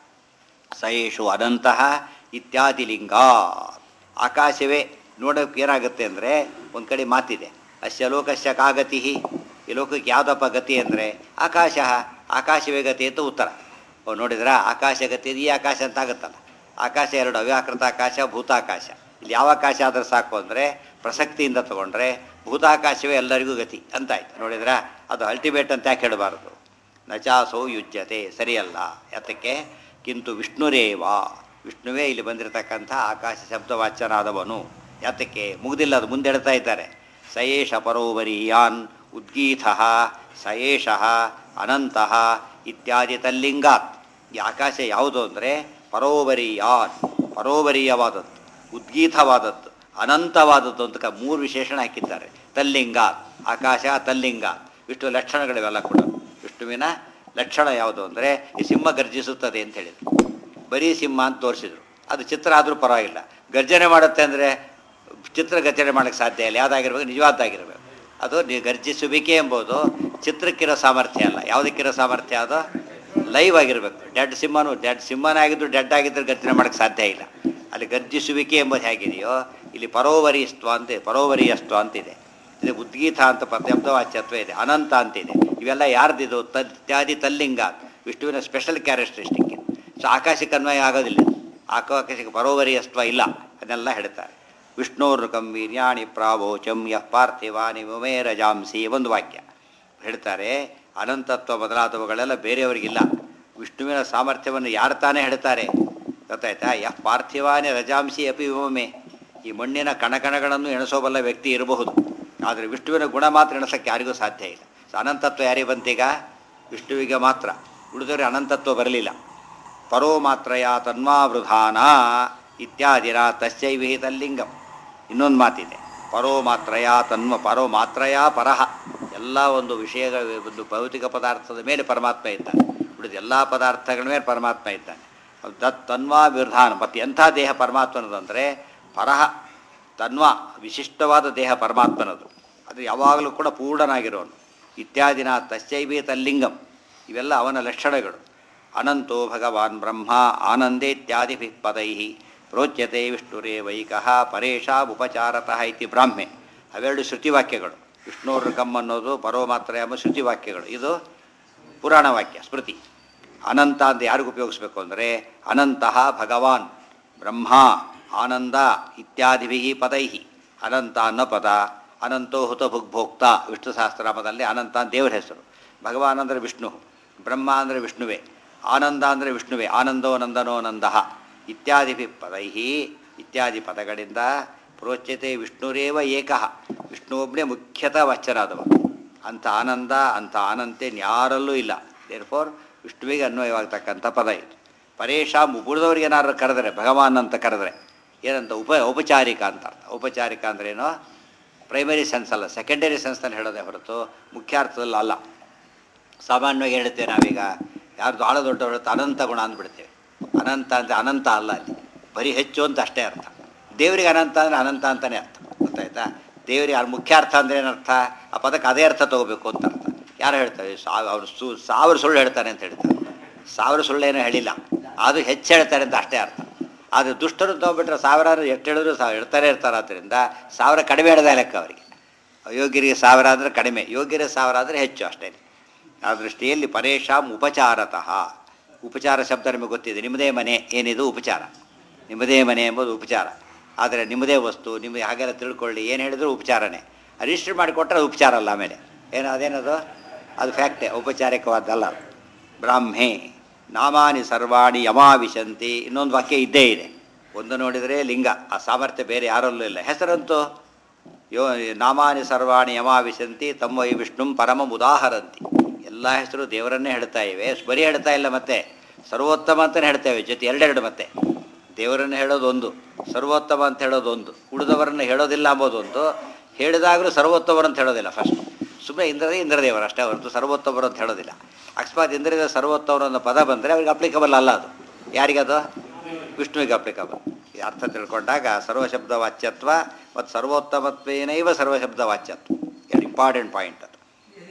ಸ ಏಷು ಅನಂತಃ ಇತ್ಯಾದಿ ಲಿಂಗಾ. ಆಕಾಶವೇ ನೋಡೋಕೆ ಏನಾಗುತ್ತೆ ಅಂದರೆ, ಒಂದು ಕಡೆ ಮಾತಿದೆ, ಅಸ್ಯ ಲೋಕಸ್ಯ ಕಾ ಗತಿ, ಈ ಲೋಕಕ್ಕೆ ಯಾವುದಪ್ಪ ಗತಿ ಅಂದರೆ ಆಕಾಶ, ಆಕಾಶವೇ ಗತಿ ಅಂತ ಉತ್ತರ. ನೋಡಿದ್ರೆ ಆಕಾಶ ಗತಿ ಈ ಆಕಾಶ ಅಂತ ಆಗುತ್ತಲ್ಲ. ಆಕಾಶ ಎರಡು, ಅವ್ಯಾಕೃತ ಆಕಾಶ, ಭೂತಾಕಾಶ. ಇಲ್ಲಿ ಯಾವ ಆಕಾಶ ಆದರೂ ಸಾಕು ಅಂದರೆ ಪ್ರಸಕ್ತಿಯಿಂದ ತಗೊಂಡ್ರೆ ಭೂತಾಕಾಶವೇ ಎಲ್ಲರಿಗೂ ಗತಿ ಅಂತಾಯ್ತು. ನೋಡಿದ್ರೆ ಅದು ಅಲ್ಟಿಮೇಟ್ ಅಂತ ಯಾಕೆ ಹೇಳಬಾರದು? ನಚಾಸೋ ಯುಜ್ಯತೆ, ಸರಿಯಲ್ಲ. ಯಾತಕ್ಕೆ? ಕಿಂತು ವಿಷ್ಣುರೇವ, ವಿಷ್ಣುವೇ ಇಲ್ಲಿ ಬಂದಿರತಕ್ಕಂಥ ಆಕಾಶ ಶಬ್ದವಾಚ್ಯನಾದವನು. ಯಾತಕ್ಕೆ? ಮುಗ್ದಿಲ್ಲ, ಅದು ಮುಂದೆ ಹೇಳ್ತಾ ಇದ್ದಾರೆ. ಸಯೇಷ ಪರೋವರೀಯಾನ್ ಉದ್ಗೀತಃ ಸಯೇಷಃ ಅನಂತಃ ಇತ್ಯಾದಿ ತಲ್ಲಿಂಗಾತ್. ಈ ಆಕಾಶ ಯಾವುದು ಅಂದರೆ ಪರೋವರೀಯಾನ್, ಪರೋವರೀಯವಾದದ್ದು, ಉದ್ಗೀತವಾದದ್ದು, ಅನಂತವಾದದ್ದು ಅಂತ ಮೂರು ವಿಶೇಷಣ ಹಾಕಿದ್ದಾರೆ. ತಲ್ಲಿಂಗಾತ್, ಆಕಾಶ ತಲ್ಲಿಂಗಾತ್. ವಿಷ್ಣು ಲಕ್ಷಣಗಳಿವೆಲ್ಲ ಕೂಡ. ವಿಷ್ಣುವಿನ ಲಕ್ಷಣ ಯಾವುದು ಅಂದರೆ ಈ ಸಿಂಹ ಗರ್ಜಿಸುತ್ತದೆ ಅಂತ ಹೇಳಿದರು. ಬರೀ ಸಿಂಹ ಅಂತ ತೋರಿಸಿದ್ರು, ಅದು ಚಿತ್ರ ಆದರೂ ಪರವಾಗಿಲ್ಲ. ಗರ್ಜನೆ ಮಾಡುತ್ತೆ ಅಂದರೆ ಚಿತ್ರ ಗರ್ಜನೆ ಮಾಡೋಕ್ಕೆ ಸಾಧ್ಯ ಇಲ್ಲ. ಯಾವುದಾಗಿರ್ಬೇಕು? ನಿಜವಾದ್ದಾಗಿರ್ಬೇಕು. ಅದು ಗರ್ಜಿಸುವಿಕೆ ಎಂಬುದು ಚಿತ್ರಕ್ಕಿರೋ ಸಾಮರ್ಥ್ಯ ಅಲ್ಲ. ಯಾವುದಕ್ಕಿರೋ ಸಾಮರ್ಥ್ಯ? ಅದು ಲೈವ್ ಆಗಿರಬೇಕು. ಡೆಡ್ ಸಿಂಹನೇ ಆಗಿದ್ದು ಡೆಡ್ ಆಗಿದ್ದರೆ ಗರ್ಜನೆ ಮಾಡೋಕ್ಕೆ ಸಾಧ್ಯ ಇಲ್ಲ. ಅಲ್ಲಿ ಗರ್ಜಿಸುವಿಕೆ ಎಂಬುದು ಹೇಗಿದೆಯೋ ಇಲ್ಲಿ ಪರೋವರಿಯಸ್ತ್ವ ಅಂತಿದೆ. ಇದು ಉದ್ಗೀತ ಅಂತ ಶಬ್ದವಾಚ್ಯತ್ವ ಇದೆ, ಅನಂತ ಅಂತಿದೆ. ಇವೆಲ್ಲ ಯಾರ್ದಿದು? ಇತ್ಯಾದಿ ತಲ್ಲಿಂಗ, ವಿಷ್ಣುವಿನ ಸ್ಪೆಷಲ್ ಕ್ಯಾರೆಕ್ಟರಿಸ್ಟಿಕ್. ಸೊ ಆಕಾಶಕ್ಕೆ ಅನ್ವಯ ಆಗೋದಿಲ್ಲ, ಆಕಾಶಕ್ಕೆ ಪರೋವರಿಯಸ್ತ್ವ ಇಲ್ಲ. ಅದನ್ನೆಲ್ಲ ಹೇಳ್ತಾರೆ. ವಿಷ್ಣೋರ್ನಕಂ ವೀರ್ಯಾಣಿ ಪ್ರಾವೋಚಂ ಯಃ ಪಾರ್ಥಿವಾನಿ ಮಮೇ ರಜಾಂಸಿ ಒಂದು ವಾಕ್ಯ ಹೇಳ್ತಾರೆ. ಅನಂತತ್ವ ಮೊದಲಾದವುಗಳೆಲ್ಲ ಬೇರೆಯವರಿಗಿಲ್ಲ. ವಿಷ್ಣುವಿನ ಸಾಮರ್ಥ್ಯವನ್ನು ಯಾರು ತಾನೇ ಹೇಳ್ತಾರೆ, ಗೊತ್ತಾಯ್ತಾ? ಯಃ ಪಾರ್ಥಿವಾನಿ ರಜಾಂಸಿ ಅಪಿ ವಿಮಮೆ. ಈ ಮಣ್ಣಿನ ಕಣಕಣಗಳನ್ನು ಎಣಿಸೋಬಲ್ಲ ವ್ಯಕ್ತಿ ಇರಬಹುದು, ಆದರೆ ವಿಷ್ಣುವಿನ ಗುಣ ಮಾತ್ರ ಎಣಿಸೋಕ್ಕೆ ಯಾರಿಗೂ ಸಾಧ್ಯ ಇಲ್ಲ. ಸೊ ಅನಂತತ್ವ ಯಾರಿಗೆ ಬಂತೀಗ? ವಿಷ್ಣುವಿಗೆ ಮಾತ್ರ. ಉಳಿದವರಿಗೆ ಅನಂತತ್ವ ಬರಲಿಲ್ಲ. ಪರೋ ಮಾತ್ರಯ ತನ್ಮಾವೃಧಾನ ಇತ್ಯಾದಿನ ತಸ್ಯೈವಿಹಿ ತಲ್ಲಿಂಗಂ. ಇನ್ನೊಂದು ಮಾತಿದೆ, ಪರೋ ಮಾತ್ರಯ ಪರಹ. ಎಲ್ಲ ಒಂದು ವಿಷಯಗಳ ಒಂದು ಭೌತಿಕ ಪದಾರ್ಥದ ಮೇಲೆ ಪರಮಾತ್ಮ ಇದ್ದಾನೆ, ಉಳಿದ ಎಲ್ಲ ಪದಾರ್ಥಗಳ ಮೇಲೆ ಪರಮಾತ್ಮ ಇದ್ದಾನೆ. ತನ್ವಾ ವಿರ್ಧಾನ. ಮತ್ತು ಎಂಥ ದೇಹ ಪರಮಾತ್ಮನದಂದರೆ ಪರಹ ತನ್ವಾ, ವಿಶಿಷ್ಟವಾದ ದೇಹ ಪರಮಾತ್ಮನದು. ಅದು ಯಾವಾಗಲೂ ಕೂಡ ಪೂರ್ಣನಾಗಿರೋನು. ಇತ್ಯಾದಿನ ತಸ್ಯೈವೇ ತಲ್ಲಿಂಗಂ. ಇವೆಲ್ಲ ಅವನ ಲಕ್ಷಣಗಳು. ಅನಂತೋ ಭಗವಾನ್ ಬ್ರಹ್ಮ ಆನಂದೇ ಇತ್ಯಾದಿ ಪದೈ ಪ್ರೋಚ್ಯತೆ ವಿಷ್ಣುರೇವೈಕಃ ಪರೇಶಾಬುಪಚಾರತಃ ಇತಿ ಬ್ರಾಹ್ಮೆ. ಅವೆರಡು ಶ್ರುತಿವಾಕ್ಯಗಳು. ವಿಷ್ಣುರ್ಕಂ ಅನ್ನೋದು ಪರೋಮಾತ್ರ ಎಂಬ ಶ್ರುತಿವಾಕ್ಯಗಳು. ಇದು ಪುರಾಣ ವಾಕ್ಯ, ಸ್ಮೃತಿ. ಅನಂತ ಅಂತ ಯಾರಿಗೂ ಉಪಯೋಗಿಸ್ಬೇಕು ಅಂದರೆ ಅನಂತಃ ಭಗವಾನ್ ಬ್ರಹ್ಮ ಆನಂದ ಇತ್ಯಾದಿಭಿ ಪದೈ. ಅನಂತ ಅನ್ನೋ ಪದ, ಅನಂತೋ ಹುತ ಭುಗ್ಭೋಕ್ತ ವಿಷ್ಣು ಸಹಸ್ರನಾಮದಲ್ಲಿ ಅನಂತ ಅಂತ ದೇವರ ಹೆಸರು. ಭಗವಾನ್ ಅಂದರೆ ವಿಷ್ಣು, ಬ್ರಹ್ಮ ಅಂದರೆ ವಿಷ್ಣುವೇ, ಆನಂದ ಅಂದರೆ ವಿಷ್ಣುವೇ. ಆನಂದೋ ನಂದನೋ ನಂದಃ ಇತ್ಯಾದಿ ಪದೈ, ಇತ್ಯಾದಿ ಪದಗಳಿಂದ ಪ್ರೋಚ್ಯತೆ ವಿಷ್ಣುರೇವ ಏಕಃ. ವಿಷ್ಣು ಒಬ್ಬನೇ ಮುಖ್ಯತಃ ವಾಚ್ಯನಾದವ. ಅಂಥ ಆನಂದ ಅಂಥ ಅನಂತೆ ಯಾರಲ್ಲೂ ಇಲ್ಲ. ದೇರ್ಫೋರ್ ವಿಷ್ಣುವಿಗೆ ಅನ್ವಯವಾಗ್ತಕ್ಕಂಥ ಪದ ಇದು. ಪರೇಶಾಂ ಉಳಿದವ್ರಿಗೆ ಏನಾದ್ರು ಕರೆದರೆ, ಭಗವಾನ್ ಅಂತ ಕರೆದರೆ ಏನಂತ ಔಪಚಾರಿಕ ಅಂತ ಅರ್ಥ. ಔಪಚಾರಿಕ ಅಂದ್ರೇನು? ಪ್ರೈಮರಿ ಸೆನ್ಸ್ ಅಲ್ಲ, ಸೆಕೆಂಡರಿ ಸೆನ್ಸ್ನಲ್ಲಿ ಹೇಳೋದೇ ಹೊರತು ಮುಖ್ಯಾರ್ಥದಲ್ಲಿ ಅಲ್ಲ. ಸಾಮಾನ್ಯವಾಗಿ ಹೇಳ್ತೇವೆ ನಾವೀಗ ಯಾರ್ದು ಭಾಳ ದೊಡ್ಡವರು ಅನಂತ ಗುಣ ಅಂದ್ಬಿಡ್ತೇವೆ. ಅನಂತ ಅಂದರೆ ಅನಂತ ಅಲ್ಲ, ಅಲ್ಲಿ ಬರೀ ಹೆಚ್ಚು ಅಂತ ಅಷ್ಟೇ ಅರ್ಥ. ದೇವರಿಗೆ ಅನಂತ ಅಂದರೆ ಅನಂತ ಅಂತಲೇ ಅರ್ಥ, ಗೊತ್ತಾಯ್ತಾ? ದೇವರಿಗೆ ಅದು ಮುಖ್ಯ ಅರ್ಥ ಅಂದರೆ ಏನರ್ಥ? ಆ ಪದಕ್ಕೆ ಅದೇ ಅರ್ಥ ತೊಗೋಬೇಕು ಅಂತ ಅರ್ಥ. ಯಾರು ಹೇಳ್ತಾರೆ? ಅವ್ರು ಸಾವಿರ ಸುಳ್ಳು ಹೇಳ್ತಾರೆ ಅಂತ ಹೇಳ್ತಾರೆ. ಸಾವಿರ ಸುಳ್ಳೇನೂ ಹೇಳಿಲ್ಲ, ಅದು ಹೆಚ್ಚು ಹೇಳ್ತಾರೆ ಅಂತ ಅಷ್ಟೇ ಅರ್ಥ. ಆದರೆ ದುಷ್ಟರು ತೊಗೊಬಿಟ್ರೆ ಸಾವಿರಾರು ಎಷ್ಟು ಹೇಳಿದ್ರು ಹೇಳ್ತಾನೆ ಇರ್ತಾರೆ. ಆದ್ದರಿಂದ ಸಾವಿರ ಕಡಿಮೆ ಹೇಳಿದ ಲೆಕ್ಕ ಅವರಿಗೆ. ಅಯೋಗ್ಯರಿಗೆ ಸಾವಿರ ಅಂದರೆ ಕಡಿಮೆ, ಯೋಗ್ಯರಿಗೆ ಸಾವಿರ ಆದರೆ ಹೆಚ್ಚು, ಅಷ್ಟೇ. ಆ ದೃಷ್ಟಿಯಲ್ಲಿ ಪರೇಶಾಂ ಉಪಚಾರತಃ. ಉಪಚಾರ ಶಬ್ದ ನಿಮಗೆ ಗೊತ್ತಿದೆ. ನಿಮ್ಮದೇ ಮನೆ ಏನಿದು ಉಪಚಾರ, ನಿಮ್ಮದೇ ಮನೆ ಎಂಬುದು ಉಪಚಾರ. ಆದರೆ ನಿಮ್ಮದೇ ವಸ್ತು ನಿಮಗೆ ಹಾಗೆಲ್ಲ ತಿಳ್ಕೊಳ್ಳಿ, ಏನು ಹೇಳಿದ್ರು ಉಪಚಾರನೇ. ರಿಜಿಸ್ಟರ್ ಮಾಡಿಕೊಟ್ರೆ ಅದು ಉಪಚಾರ ಅಲ್ಲ. ಆಮೇಲೆ ಏನು ಅದೇನದು? ಅದು ಫ್ಯಾಕ್ಟೇ, ಔಪಚಾರಿಕವಾದ್ದಲ್ಲ. ಬ್ರಾಹ್ಮೇ ನಾಮಾನಿ ಸರ್ವಾಣಿ ಯಮಾವಿಶಂತಿ. ಇನ್ನೊಂದು ವಾಕ್ಯ ಇದ್ದೇ ಇದೆ. ಒಂದು ನೋಡಿದರೆ ಲಿಂಗ, ಆ ಸಾಮರ್ಥ್ಯ ಬೇರೆ ಯಾರಲ್ಲೂ ಇಲ್ಲ. ಹೆಸರಂತೂ ನಾಮಾನಿ ಸರ್ವಾಣಿ ಯಮಾವಿಶಂತಿ ತಮ್ಮೈ ವಿಷ್ಣುಂ ಪರಮಂ ಉದಾಹರಂತಿ. ಎಲ್ಲ ಹೆಸರು ದೇವರನ್ನೇ ಹೇಳ್ತಾ ಇವೆ, ಬರೀ ಹೇಳ್ತಾ ಇಲ್ಲ. ಮತ್ತೆ ಸರ್ವೋತ್ತಮ ಅಂತಲೇ ಹೇಳ್ತೇವೆ, ಜೊತೆ ಎರಡೆರಡು. ಮತ್ತೆ ದೇವರನ್ನು ಹೇಳೋದೊಂದು, ಸರ್ವೋತ್ತಮ ಅಂತ ಹೇಳೋದೊಂದು, ಉಳಿದವರನ್ನು ಹೇಳೋದಿಲ್ಲ ಅಂಬೋದೊಂದು. ಹೇಳಿದಾಗಲೂ ಸರ್ವೋತ್ತಮರು ಅಂತ ಹೇಳೋದಿಲ್ಲ. ಫಸ್ಟ್ ಸುಮ್ಮನೆ ಇಂದ್ರದೇವರು ಅಷ್ಟೇ ಹೊರತು ಸರ್ವೋತ್ತಮರು ಅಂತ ಹೇಳೋದಿಲ್ಲ. ಅಕಸ್ಮಾತ್ ಇಂದ್ರದೇವ ಸರ್ವೋತ್ತಮರು ಅನ್ನೋ ಪದ ಬಂದರೆ ಅವ್ರಿಗೆ ಅಪ್ಲಿಕಬಲ್ ಅಲ್ಲ. ಅದು ಯಾರಿಗದು? ವಿಷ್ಣುವಿಗೆ ಅಪ್ಲಿಕಬಲ್. ಈ ಅರ್ಥ ತಿಳ್ಕೊಂಡಾಗ ಸರ್ವಶಬ್ದ ವಾಚ್ಯತ್ವ ಮತ್ತು ಸರ್ವೋತ್ತಮತ್ವೇನೈವ ಸರ್ವಶಬ್ದ ವಾಚ್ಯತ್ವ ಎರಡು ಇಂಪಾರ್ಟೆಂಟ್ ಪಾಯಿಂಟ್. ಅದು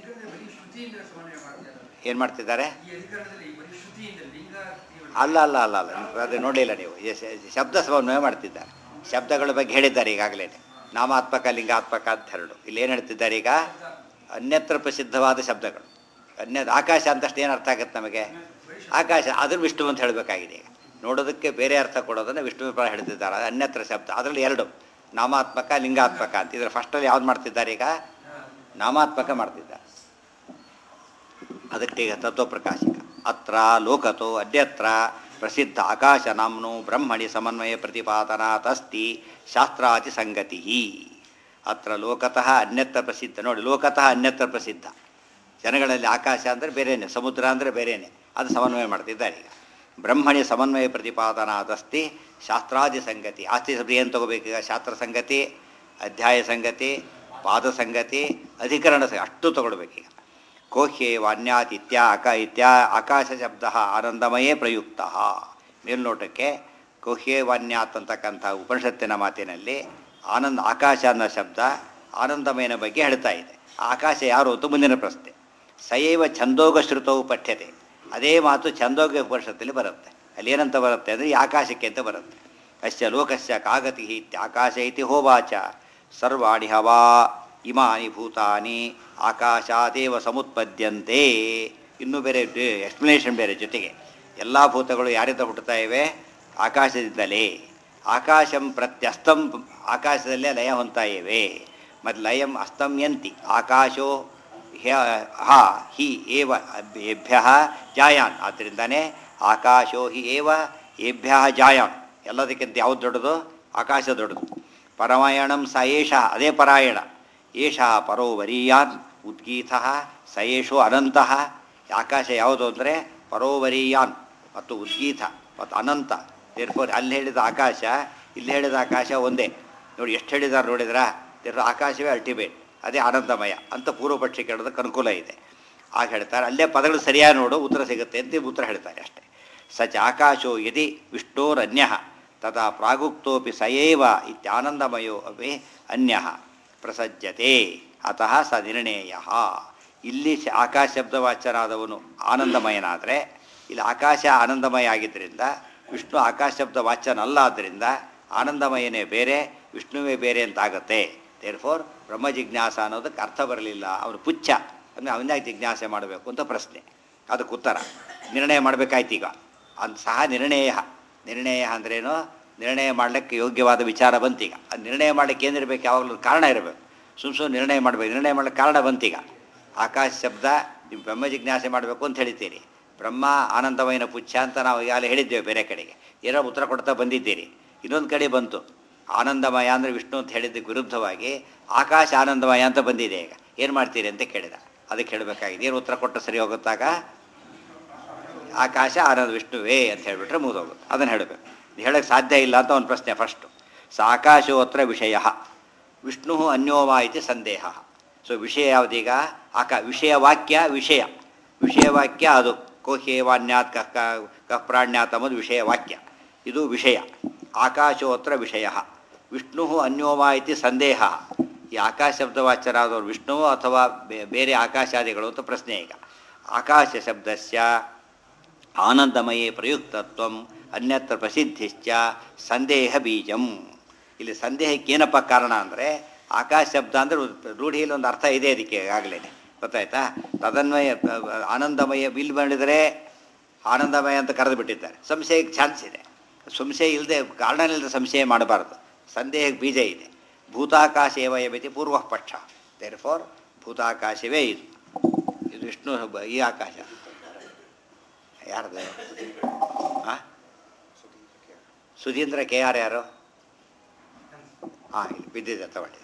ಏನು ಮಾಡ್ತಿದ್ದಾರೆ? ಅಲ್ಲ ಅಲ್ಲ ಅಲ್ಲ ಅಲ್ಲ ಅದು ನೋಡಿಲ್ಲ ನೀವು. ಶಬ್ದ ಸಮನ್ವಯ ಮಾಡ್ತಿದ್ದಾರೆ. ಶಬ್ದಗಳ ಬಗ್ಗೆ ಹೇಳಿದ್ದಾರೆ ಈಗಾಗಲೇ. ನಾಮಾತ್ಮಕ ಲಿಂಗಾತ್ಮಕ ಅಂತ ಎರಡು. ಇಲ್ಲಿ ಏನು ಹೇಳ್ತಿದ್ದಾರೆ ಈಗ? ಅನ್ಯತ್ರ ಪ್ರಸಿದ್ಧವಾದ ಶಬ್ದಗಳು. ಆಕಾಶ ಅಂತಷ್ಟು ಏನು ಅರ್ಥ ಆಗುತ್ತೆ ನಮಗೆ? ಆಕಾಶ ಅದನ್ನು ವಿಷ್ಣು ಅಂತ ಹೇಳಬೇಕಾಗಿದೆ. ಈಗ ನೋಡೋದಕ್ಕೆ ಬೇರೆ ಅರ್ಥ ಕೊಡೋದನ್ನು ವಿಷ್ಣು ಪರ ಹೇಳ್ತಿದ್ದಾರೆ. ಅನ್ಯತ್ರ ಶಬ್ದ ಅದರಲ್ಲಿ ಎರಡು, ನಾಮಾತ್ಮಕ ಲಿಂಗಾತ್ಮಕ ಅಂತ. ಇದರ ಫಸ್ಟಲ್ಲಿ ಯಾವ್ದು ಮಾಡ್ತಿದ್ದಾರೆ? ಈಗ ನಾಮಾತ್ಮಕ ಮಾಡ್ತಿದ್ದಾರೆ. ಅದಕ್ಕೆ ಈಗ ತತ್ವಪ್ರಕಾಶಿಕ. ಅತ್ರ ಲೋಕತೋ ಅನ್ಯತ್ರ ಪ್ರಸಿದ್ಧ ಆಕಾಶ ನಾಮ್ನೋ ಬ್ರಹ್ಮಣಿ ಸಮನ್ವಯ ಪ್ರತಿಪಾದನಾತ್ ಅಸ್ತಿ ಶಾಸ್ತ್ರಾತಿ ಸಂಗತಿ. ಅತ್ರ ಲೋಕತಃ ಅನ್ಯತ್ರ ಪ್ರಸಿದ್ಧ. ನೋಡಿ, ಲೋಕತಃ ಅನ್ಯತ್ರ ಪ್ರಸಿದ್ಧ. ಜನಗಳಲ್ಲಿ ಆಕಾಶ ಅಂದರೆ ಬೇರೆಯೇ, ಸಮುದ್ರ ಅಂದರೆ ಬೇರೆಯೇ. ಅದು ಸಮನ್ವಯ ಮಾಡ್ತಿದ್ದಾರೆ. ಈಗ ಬ್ರಹ್ಮಣಿ ಸಮನ್ವಯ ಪ್ರತಿಪಾದನಾತ್ ಅಸ್ತಿ ಶಾಸ್ತ್ರಾದಿ ಸಂಗತಿ. ಆಸ್ತಿ ಶಬ್ದ ಏನು ತೊಗೋಬೇಕೀಗ? ಶಾಸ್ತ್ರ ಸಂಗತಿ, ಅಧ್ಯಾಯ ಸಂಗತಿ, ಪಾದ ಸಂಗತಿ, ಅಧಿಕರಣ ಅಷ್ಟು ತೊಗೊಳ್ಬೇಕೀಗ. ಕೋಹ್ಯೇ ವಾನ್ಯಾತ್ ಆಕಾಶ ಶಬ್ದ ಆನಂದಮಯೇ ಪ್ರಯುಕ್ತ. ಮೇಲ್ನೋಟಕ್ಕೆ ಕೋಹ್ಯೇ ವಾನ್ಯಾತ್ ಅಂತಕ್ಕಂಥ ಉಪನಿಷತ್ತಿನ ಮಾತಿನಲ್ಲಿ ಆಕಾಶ ಅನ್ನೋ ಶಬ್ದ ಆನಂದಮಯನ ಬಗ್ಗೆ ಹೇಳ್ತಾ ಇದೆ. ಆಕಾಶ ಯಾರು ಅಂತ ಮುಂದಿನ ಪ್ರಶ್ನೆ. ಸಯೈವ ಛಂದೋಗ ಶ್ರುತವು ಪಠ್ಯತೆ. ಅದೇ ಮಾತು ಛಂದೋಗ ಉಪನಿಷತ್ತಲ್ಲಿ ಬರುತ್ತೆ. ಅಲ್ಲಿ ಏನಂತ ಬರುತ್ತೆ ಅಂದರೆ ಈ ಆಕಾಶಕ್ಕೆ ಅಂತ ಬರುತ್ತೆ. ಅಸ್ಯ ಲೋಕಸ್ಯ ಕಾಗತಿ ಇತ್ಯಾಕಾಶ ಇತಿ ಹೋವಾಚ ಸರ್ವಾಣಿ ಹವಾ ಇಮಾನಿ ಭೂತಾನಿ ಆಕಾಶಾದೇವ ಸಮುತ್ಪದ್ಯಂತೆ. ಇನ್ನೂ ಬೇರೆ ಎಕ್ಸ್ಪ್ಲನೇಷನ್ ಬೇರೆ ಜೊತೆಗೆ. ಎಲ್ಲ ಭೂತಗಳು ಯಾರಿಂದ ಹುಟ್ಟುತ್ತಾ ಇವೆ? ಆಕಾಶದಿಂದಲೇ. ಆಕಾಶಂ ಪ್ರತ್ಯಸ್ತಂ, ಆಕಾಶದಲ್ಲೇ ಲಯ ಹೊಂತಾ ಇವೆ. ಮತ್ತು ಲಯಂ ಅಸ್ತಮ್ಯಂತಿ. ಆಕಾಶೋ ಹಿ ಏವ ಏಭ್ಯ ಜಾಯಾನ್. ಆದ್ದರಿಂದನೇ ಆಕಾಶೋ ಹಿ ಏವ ಏಭ್ಯ ಜಾಯಾನ್. ಎಲ್ಲದಕ್ಕಿಂತ ಯಾವುದು ದೊಡ್ಡದು? ಆಕಾಶ ದೊಡ್ಡದು. ಪರಮಾಯಣಂ ಸ ಏಷ, ಅದೇ ಪರಾಯಣ. ಏಷ ಪರೋ ವರೀಯಾನ್ ಉದ್ಗೀತ ಸ ಏಷೋ ಅನಂತಃ. ಆಕಾಶ ಯಾವುದು ಅಂದರೆ ಪರೋವರೀಯಾನ್ ಮತ್ತು ಉದ್ಗೀತ ಮತ್ತು ಅನಂತ. ದೇರ್ಫೋರ್ ಅಲ್ಲಿ ಹೇಳಿದ ಆಕಾಶ ಇಲ್ಲಿ ಹೇಳಿದ ಆಕಾಶ ಒಂದೇ. ನೋಡಿ ಎಷ್ಟು ಹೇಳಿದ್ದಾರೆ ನೋಡಿದ್ರಾ? ಆಕಾಶವೇ ಅಲ್ಟಿಮೇಟ್, ಅದೇ ಆನಂದಮಯ ಅಂತ ಪೂರ್ವಪಕ್ಷಿ ಕೇಳೋದಕ್ಕೆ ಅನುಕೂಲ ಇದೆ. ಆಗ ಹೇಳ್ತಾರೆ ಅಲ್ಲೇ ಪದಗಳು ಸರಿಯಾಗಿ ನೋಡು ಉತ್ತರ ಸಿಗುತ್ತೆ ಅಂತ ಉತ್ತರ ಹೇಳ್ತಾರೆ ಅಷ್ಟೇ. ಸಚ ಆಕಾಶೋ ಯದಿ ವಿಷ್ಣೋರನ್ಯ ತದಾ ಪ್ರಾಗುಕ್ತೋಪಿ ಸಯೇವ ಇತ್ಯಾನಂದಮಯೋ ಅಪಿ ಅನ್ಯ ಪ್ರಸಜ್ಯತೆ ಅತಃ ಸ ನಿರ್ಣೇಯ. ಇಲ್ಲಿ ಆಕಾಶ ಶಬ್ದವಾಚ್ಯನಾದವನು ಆನಂದಮಯನಾದರೆ, ಇಲ್ಲಿ ಆಕಾಶ ಆನಂದಮಯ ಆಗಿದ್ದರಿಂದ ವಿಷ್ಣು ಆಕಾಶ ಶಬ್ದ ವಾಚ್ಯನಲ್ಲ. ಆದ್ದರಿಂದ ಆನಂದಮಯನೇ ಬೇರೆ, ವಿಷ್ಣುವೇ ಬೇರೆ ಅಂತಾಗುತ್ತೆ. ದೇರ್ಫೋರ್ ಬ್ರಹ್ಮ ಜಿಜ್ಞಾಸ ಅನ್ನೋದಕ್ಕೆ ಅರ್ಥ ಬರಲಿಲ್ಲ. ಅವನು ಪುಚ್ಛ ಅಂದರೆ ಅವನಾಗಿ ಜಿಜ್ಞಾಸೆ ಮಾಡಬೇಕು ಅಂತ ಪ್ರಶ್ನೆ. ಅದಕ್ಕೆ ಉತ್ತರ ನಿರ್ಣಯ ಮಾಡಬೇಕಾಯ್ತು ಈಗ. ಅದು ಸಹ ನಿರ್ಣಯ ಅಂದ್ರೇನು? ನಿರ್ಣಯ ಮಾಡಲಿಕ್ಕೆ ಯೋಗ್ಯವಾದ ವಿಚಾರ ಬಂತೀಗ. ಅದು ನಿರ್ಣಯ ಮಾಡಲಿಕ್ಕೆ ಏನಿರಬೇಕು? ಯಾವಾಗಲೂ ಕಾರಣ ಇರಬೇಕು. ಸುಮ್ಮನೆ ನಿರ್ಣಯ ಮಾಡಬೇಕು. ನಿರ್ಣಯ ಮಾಡಲಿಕ್ಕೆ ಕಾರಣ ಬಂತೀಗ. ಆಕಾಶ ಶಬ್ದ ನೀವು ಬ್ರಹ್ಮ ಜಿಜ್ಞಾಸೆ ಮಾಡಬೇಕು ಅಂತ ಹೇಳ್ತೀರಿ. ಬ್ರಹ್ಮ ಆನಂದಮಯನ ಪುಚ್ಛ ಅಂತ ನಾವು ಈಗಾಗಲೇ ಹೇಳಿದ್ದೇವೆ. ಬೇರೆ ಕಡೆಗೆ ಏನೋ ಉತ್ತರ ಕೊಡ್ತಾ ಬಂದಿದ್ದೀರಿ. ಇನ್ನೊಂದು ಕಡೆ ಬಂತು ಆನಂದಮಯ ಅಂದರೆ ವಿಷ್ಣು ಅಂತ ಹೇಳಿದ್ದಕ್ಕೆ ವಿರುದ್ಧವಾಗಿ ಆಕಾಶ ಆನಂದಮಯ ಅಂತ ಬಂದಿದೆ. ಈಗ ಏನು ಮಾಡ್ತೀರಿ ಅಂತ ಕೇಳಿದ. ಅದಕ್ಕೆ ಹೇಳಬೇಕಾಗಿದೆ. ಏನು ಉತ್ತರ ಕೊಟ್ಟು ಸರಿ ಹೋಗುತ್ತಾಗ? ಆಕಾಶ ಆನಂದ ವಿಷ್ಣುವೇ ಅಂತ ಹೇಳಿಬಿಟ್ರೆ ಮುಗಿದೋಗುತ್ತೆ. ಅದನ್ನು ಹೇಳಬೇಕು. ಹೇಳೋಕ್ಕೆ ಸಾಧ್ಯ ಇಲ್ಲ ಅಂತ ಒಂದು ಪ್ರಶ್ನೆ ಫಸ್ಟು. ಸ ಆಕಾಶೋತ್ರ ವಿಷಯ ವಿಷ್ಣು ಅನ್ಯೋವಾ ಇತಿ ಸಂದೇಹ. ಸೊ ವಿಷಯ ಯಾವುದೀಗ ವಿಷಯವಾಕ್ಯ ವಿಷಯವಾಕ್ಯ ಅದು ಕೋಹ್ಯೇವಾನ್ಯಾತ್ ಕಃ ಪ್ರಾಣ್ಯಾತ್ ಅನ್ನೋದು ವಿಷಯವಾಕ್ಯ. ಇದು ವಿಷಯ. ಆಕಾಶೋತ್ರ ವಿಷಯ. ವಿಷ್ಣು ಅನ್ಯೋವಾ ಇತಿ ಸಂದೇಹ. ಈ ಆಕಾಶ ಶಬ್ದವಾಚ್ಯರಾದವರು ವಿಷ್ಣುವು ಅಥವಾ ಬೇರೆ ಆಕಾಶಾದಿಗಳು ಅಂತ ಪ್ರಶ್ನೆ ಈಗ. ಆಕಾಶ ಶಬ್ದಸ್ಯ ಆನಂದಮಯೇ ಪ್ರಯುಕ್ತತ್ವಂ ಅನ್ಯತ್ರ ಪ್ರಸಿದ್ಧಿಶ್ಚ ಸಂದೇಹ ಬೀಜಂ. ಇಲ್ಲಿ ಸಂದೇಹಕ್ಕೇನಪ್ಪ ಕಾರಣ ಅಂದರೆ ಆಕಾಶ ಶಬ್ದ ಅಂದರೆ ರೂಢಿಯಲ್ಲಿ ಒಂದು ಅರ್ಥ ಇದೆ ಅದಕ್ಕೆ ಆಗಲೇ ಗೊತ್ತಾಯ್ತಾ. ತದನ್ವಯ ಆನಂದಮಯ ಬಿಲ್ ಮಾಡಿದರೆ ಆನಂದಮಯ ಅಂತ ಕರೆದು ಬಿಟ್ಟಿದ್ದಾರೆ. ಸಂಶಯಕ್ಕೆ ಚಾನ್ಸ್ ಇದೆ. ಸಂಶಯ ಇಲ್ಲದೆ ಕಾರಣ ಇಲ್ಲದೆ ಸಂಶಯ ಮಾಡಬಾರ್ದು. ಸಂದೇಹಕ್ಕೆ ಬೀಜ ಇದೆ. ಭೂತಾಕಾಶೇವಯಮಿತಿ ಪೂರ್ವ ಪಕ್ಷ. ದೇರ್ ಫಾರ್ ಭೂತಾಕಾಶವೇ ಇದು. ಇದು ವಿಷ್ಣು ಈ ಆಕಾಶ ಯಾರ್ದು? ಹಾಂ, ಸುಧೀಂದ್ರ ಕೆ ಆರ್ ಯಾರು? ಹಾಂ, ಇಲ್ಲಿ ಬಿದ್ದಿದೆ ತಗೊಳ್ಳಿ.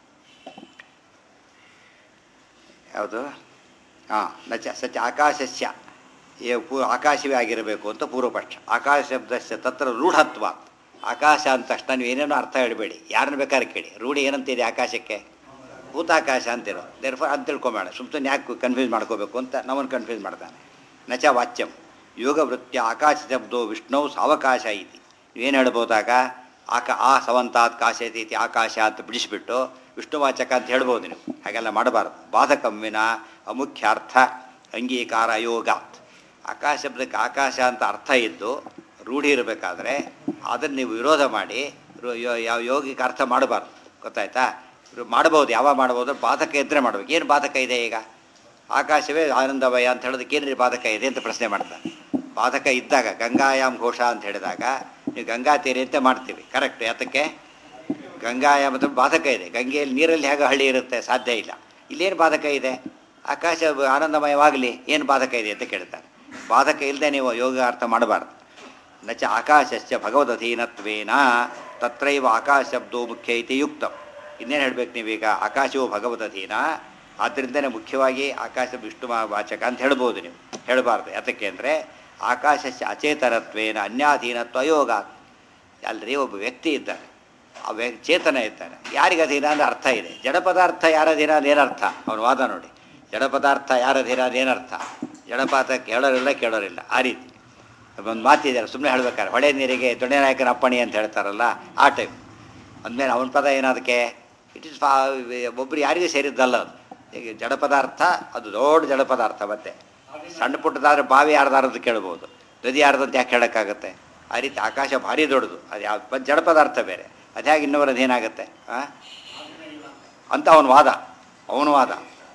ಯಾವುದು? ಹಾಂ, ನಚ ಸಚ ಆಕಾಶಸ್ಯ ಆಕಾಶವೇ ಆಗಿರಬೇಕು ಅಂತ ಪೂರ್ವಪಕ್ಷ. ಆಕಾಶ ಶಬ್ದಸ್ಯ ತತ್ರ ರೂಢತ್ವ. ಆಕಾಶ ಅಂದ ತಕ್ಷಣ ನೀವು ಏನೇನೋ ಅರ್ಥ ಹೇಳಬೇಡಿ, ಯಾರನ್ನ ಬೇಕಾದ್ರೆ ಕೇಳಿ. ರೂಢಿ ಏನಂತಿದೆ ಆಕಾಶಕ್ಕೆ? ಭೂತಾಕಾಶ ಅಂತಿರೋ. ದೇರ್ಫೋರ್ ಅಂತ ತಿಳ್ಕೊಂಬೇಡ. ಸುಮ್ಮನೆ ಯಾಕೆ ಕನ್ಫ್ಯೂಸ್ ಮಾಡ್ಕೋಬೇಕು ಅಂತ ನಮ್ಮನ್ನು ಕನ್ಫ್ಯೂಸ್ ಮಾಡ್ತಾನೆ. ನಚ ವಾಚ್ಯಂ ಯೋಗವೃತ್ಯ ಆಕಾಶ ಶಬ್ದೋ ವಿಷ್ಣು ಸಾವಕಾಶ ಐತಿ. ನೀವೇನು ಹೇಳ್ಬೋದಾಗ ಆ ಸವಂತಾತ್ ಕಾಶತಿ ಇತಿ ಆಕಾಶ ಅಂತ ಬಿಡಿಸಿಬಿಟ್ಟು ವಿಷ್ಣುವಾಚಕ ಅಂತ ಹೇಳ್ಬೋದು ನೀವು. ಹಾಗೆಲ್ಲ ಮಾಡಬಾರ್ದು. ಬಾಧಕಮ್ಮಿನ ಅಮುಖ್ಯಾರ್ಥ ಅಂಗೀಕಾರ ಯೋಗಾತ್. ಆಕಾಶ ಶಬ್ದಕ್ಕೆ ಆಕಾಶ ಅಂತ ಅರ್ಥ ಇದ್ದು ರೂಢಿ ಇರಬೇಕಾದ್ರೆ ಅದನ್ನು ನೀವು ವಿರೋಧ ಮಾಡಿ ಯಾವ ಯೋಗಿಕ ಅರ್ಥ ಮಾಡಬಾರ್ದು. ಗೊತ್ತಾಯ್ತಾ? ಮಾಡ್ಬೋದು. ಯಾವಾಗ ಮಾಡ್ಬೋದು? ಬಾಧಕ ಇದ್ದರೆ ಮಾಡ್ಬೇಕು. ಏನು ಬಾಧಕ ಇದೆ ಈಗ? ಆಕಾಶವೇ ಆನಂದಮಯ ಅಂತ ಹೇಳೋದಕ್ಕೆ ಏನ್ರಿ ಬಾಧಕ ಇದೆ ಅಂತ ಪ್ರಶ್ನೆ ಮಾಡ್ತಾರೆ. ಬಾಧಕ ಇದ್ದಾಗ ಗಂಗಾಯಾಮ್ ಘೋಷ ಅಂತ ಹೇಳಿದಾಗ ನೀವು ಗಂಗಾ ತೀರಿ ಅಂತ ಮಾಡ್ತೀವಿ. ಕರೆಕ್ಟ್. ಯಾತಕ್ಕೆ? ಗಂಗಾಯಾಮ ಬಾಧಕ ಇದೆ. ಗಂಗೆಯಲ್ಲಿ ನೀರಲ್ಲಿ ಹೇಗೆ ಹಳ್ಳಿ ಇರುತ್ತೆ? ಸಾಧ್ಯ ಇಲ್ಲ. ಇಲ್ಲೇನು ಬಾಧಕ ಇದೆ? ಆಕಾಶ ಆನಂದಮಯವಾಗಲಿ, ಏನು ಬಾಧಕ ಇದೆ ಅಂತ ಕೇಳ್ತಾರೆ. ಬಾಧಕ ಇಲ್ಲದೆ ನೀವು ಯೋಗ ಅರ್ಥ ಮಾಡಬಾರ್ದು. ನಚ ಆಕಾಶಶ್ಚ ಭಗವದಧೀನತ್ವೇನ ತತ್ರೈವ ಆಕಾಶ ಶಬ್ದೋ ಮುಖ್ಯ ಇತಿ ಯುಕ್ತಂ. ಇನ್ನೇನು ಹೇಳಬೇಕು ನೀವೀಗ? ಆಕಾಶವು ಭಗವದಧೀನ, ಆದ್ದರಿಂದನೇ ಮುಖ್ಯವಾಗಿ ಆಕಾಶ ವಿಷ್ಣು ವಾಚಕ ಅಂತ ಹೇಳ್ಬೋದು. ನೀವು ಹೇಳಬಾರ್ದು. ಯಾತಕ್ಕೆ ಅಂದರೆ ಆಕಾಶಸ್ಯ ಅಚೇತನತ್ವೇನ ಅನ್ಯಾಧೀನತ್ವ ಯೋಗ. ಅಲ್ಲರಿ ಒಬ್ಬ ವ್ಯಕ್ತಿ ಇದ್ದಾನೆ, ಆ ಚೇತನ ಇದ್ದಾನೆ. ಯಾರಿಗೆ ಅಧೀನ ಅಂದರೆ ಅರ್ಥ ಇದೆ. ಜಡ ಪದಾರ್ಥ ಯಾರ ಅಧೀನ ಅದೇನರ್ಥ? ಅವನ ವಾದ ನೋಡಿ. ಜಡ ಪದಾರ್ಥ ಯಾರ ಅಧೀನ ಅದೇನರ್ಥ? ಜಡಪಾತ ಕೇಳೋರಿಲ್ಲ ಆ ರೀತಿ ಒಂದು ಮಾತಿದ್ದಾರೆ. ಸುಮ್ಮನೆ ಹೇಳ್ಬೇಕಾರೆ ಹೊಳೆ ನೀರಿಗೆ ದೊಣ್ಣೆ ನಾಯಕನ ಅಪ್ಪಣೆ ಅಂತ ಹೇಳ್ತಾರಲ್ಲ, ಆ ಟೈಪ್. ಅಂದಮೇಲೆ ಅವನ ಪದ ಏನದಕ್ಕೆ? ಇಟ್ ಇಸ್ ಒಬ್ಬರು ಯಾರಿಗೂ ಸೇರಿದ್ದಲ್ಲ ಅದು. ಈಗ ಜಡ ಪದಾರ್ಥ ಅದು ದೊಡ್ಡ ಜಡ ಪದಾರ್ಥ. ಮತ್ತೆ ಸಣ್ಣ ಪುಟ್ಟದಾದ್ರೆ ಬಾವಿ ಯಾರ್ದಾರದ್ದು ಕೇಳ್ಬೋದು, ನದಿ ಯಾರ್ದಂತ ಯಾಕೆ ಹೇಳೋಕ್ಕಾಗತ್ತೆ? ಆ ರೀತಿ ಆಕಾಶ ಭಾರಿ ದೊಡ್ಡದು. ಅದು ಯಾವ ಜಡ ಪದಾರ್ಥ ಬೇರೆ, ಅದು ಹೇಗೆ ಇನ್ನೊಬ್ಬರದ್ದು ಏನಾಗುತ್ತೆ ಅಂತ ಅವನ ವಾದ.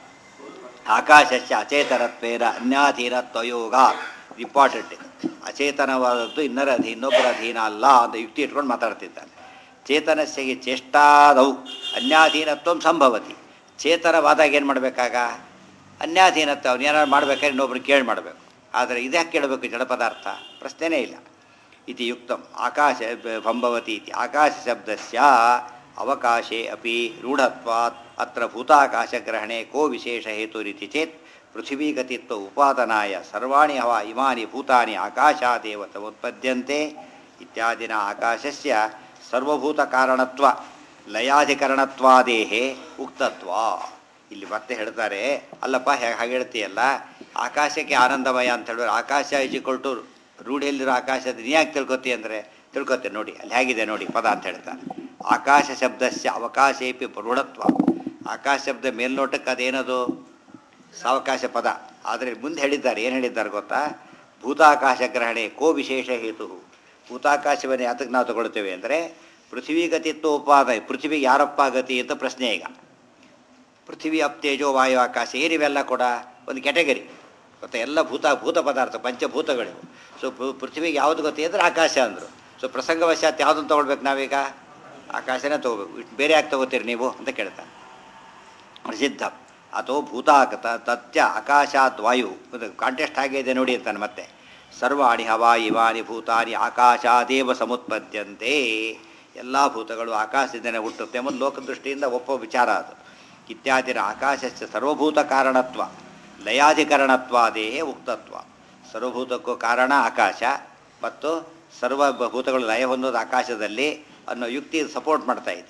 ಆಕಾಶಸ್ಯ ಅಚೇತನತ್ವೇನ ಅನ್ಯಾಧೀನತ್ವಯೋಗ. ಇಂಪಾರ್ಟೆಂಟ್ ಇದು. ಅಚೇತನವಾದದ್ದು ಇನ್ನೊಬ್ಬರ ಅಧೀನ ಅಲ್ಲ ಅಂತ ಯುಕ್ತಿ ಇಟ್ಕೊಂಡು ಮಾತಾಡ್ತಿದ್ದಾನೆ. ಚೇತನಸ್ಸಿಗೆ ಚೇಷ್ಟಾದವು ಅನ್ಯಾಧೀನತ್ವ ಸಂಭವತಿ. ಚೇತನವಾದಾಗ ಏನು ಮಾಡಬೇಕಾಗ? ಅನ್ಯಾಧೀನತ್ವ. ಅವನು ಏನಾದ್ರು ಮಾಡಬೇಕಾದ್ರೆ ಇನ್ನೊಬ್ರು ಕೇಳಿ ಮಾಡಬೇಕು. ಆದರೆ ಇದ್ಯಾಕೆ ಕೇಳಬೇಕು? ಜಡ ಪದಾರ್ಥ ಪ್ರಶ್ನೆನೇ ಇಲ್ಲ. ಇತಿ ಯುಕ್ತಂ ಆಕಾಶ ಸಂಭವತಿ ಇತಿ. ಆಕಾಶ ಶಬ್ದಸ್ಯ ಅವಕಾಶೇ ಅಪಿ ರೂಢತ್ವಾತ್ ಅತ್ರ ಭೂತಾಕಾಶಗ್ರಹಣೆ ಕೋ ವಿಶೇಷ ಹೇತುರಿತಿ ಚೇತ್ ಪೃಥಿವೀಗತಿತ್ವ ಉಪಾದನಾಯ ಸರ್ವಾಣಿ ಹವ ಇಮಾನಿ ಭೂತಾನಿ ಆಕಾಶಾದೇವ ಸಮುತ್ಪದ್ಯಂತೆ ಇತ್ಯಾದಿನ ಆಕಾಶಸ್ಯ ಸರ್ವಭೂತ ಕಾರಣತ್ವ ಲಯಾಧಿಕರಣತ್ವಾದೇಹೇ ಉಕ್ತತ್ವ. ಇಲ್ಲಿ ಮತ್ತೆ ಹೇಳ್ತಾರೆ, ಅಲ್ಲಪ್ಪ ಹಾಗೆ ಹೇಳ್ತೀಯಲ್ಲ, ಆಕಾಶಕ್ಕೆ ಆನಂದಮಯ ಅಂತ ಹೇಳಿದ್ರೆ ಆಕಾಶ ಇಜಿಕೊಳ್ಟು ರೂಢಿಯಲ್ಲಿರೋ ಆಕಾಶದ ನೀ ಯಾಕೆ ತಿಳ್ಕೊತಿ ಅಂದರೆ ತಿಳ್ಕೊತೆ ನೋಡಿ. ಅಲ್ಲಿ ಹೇಗಿದೆ ನೋಡಿ ಪದ ಅಂತ ಹೇಳ್ತಾರೆ. ಆಕಾಶ ಶಬ್ದಸ್ಯ ಅವಕಾಶೇಪಿ ಪ್ರೌಢತ್ವ. ಆಕಾಶ ಶಬ್ದ ಮೇಲ್ನೋಟಕ್ಕೆ ಅದೇನದು ಸಾವಕಾಶ ಪದ. ಆದರೆ ಮುಂದೆ ಹೇಳಿದ್ದಾರೆ, ಏನು ಹೇಳಿದ್ದಾರೆ ಗೊತ್ತಾ? ಭೂತಾಕಾಶ ಗ್ರಹಣೆ ಕೋ ವಿಶೇಷ ಹೇತು. ಭೂತಾಕಾಶವನ್ನು ಯಾತಕ್ಕೆ ನಾವು ತಗೊಳ್ತೇವೆ ಅಂದರೆ ಪೃಥ್ವಿ ಗತಿತ್ವ ಉಪಾದ. ಪೃಥ್ವಿಗೆ ಯಾರಪ್ಪ ಗತಿ ಅಂತ ಪ್ರಶ್ನೆ. ಈಗ ಪೃಥ್ವಿ ಅಪ್ ತೇಜೋ ವಾಯು ಆಕಾಶ ಏನಿವೆಲ್ಲ ಕೂಡ ಒಂದು ಕ್ಯಾಟಗರಿ ಗೊತ್ತಾ? ಎಲ್ಲ ಭೂತ ಪದಾರ್ಥ ಪಂಚಭೂತಗಳಿವು. ಸೊ ಪೃಥ್ವಿಗೆ ಯಾವುದು ಗತಿ ಅಂದರೆ ಆಕಾಶ ಅಂದರು. ಸೊ ಪ್ರಸಂಗವಶಾತ್ ಯಾವುದನ್ನು ತೊಗೊಳ್ಬೇಕು ನಾವೀಗ? ಆಕಾಶನೇ ತೊಗೋಬೇಕು. ಬೇರೆ ಯಾಕೆ ತೊಗೋತೀರಿ ನೀವು ಅಂತ ಕೇಳ್ತಾರೆ. ಪ್ರಸಿದ್ಧ ಅಥವಾ ಭೂತಾಕತ ತತ್ಯ ಆಕಾಶಾತ್ ವಾಯು. ಕಾಂಟೆಸ್ಟ್ ಹಾಗೆ ಇದೆ ನೋಡಿ ಅಂತಾನೆ. ಮತ್ತೆ ಸರ್ವಾಣಿ ಹವಾ ಇವಾನಿ ಭೂತಾನಿ ಆಕಾಶಾದೇವ ಸಮುತ್ಪದ್ಯಂತೆ. ಎಲ್ಲ ಭೂತಗಳು ಆಕಾಶದಿಂದನೇ ಹುಟ್ಟುತ್ತೆ ಎಂಬುದು ಲೋಕದೃಷ್ಟಿಯಿಂದ ಒಪ್ಪೋ ವಿಚಾರ ಅದು. ಇತ್ಯಾದಿನ ಆಕಾಶಸ್ಯ ಸರ್ವಭೂತ ಕಾರಣತ್ವ ಲಯಾಧಿಕರಣತ್ವಾದೇಹೇ ಉಕ್ತತ್ವ. ಸರ್ವಭೂತಕ್ಕೂ ಕಾರಣ ಆಕಾಶ ಮತ್ತು ಸರ್ವಭೂತಗಳು ಲಯ ಹೊಂದೋದು ಆಕಾಶದಲ್ಲಿ ಅನ್ನೋ ಯುಕ್ತಿ ಸಪೋರ್ಟ್ ಮಾಡ್ತಾ ಇದೆ.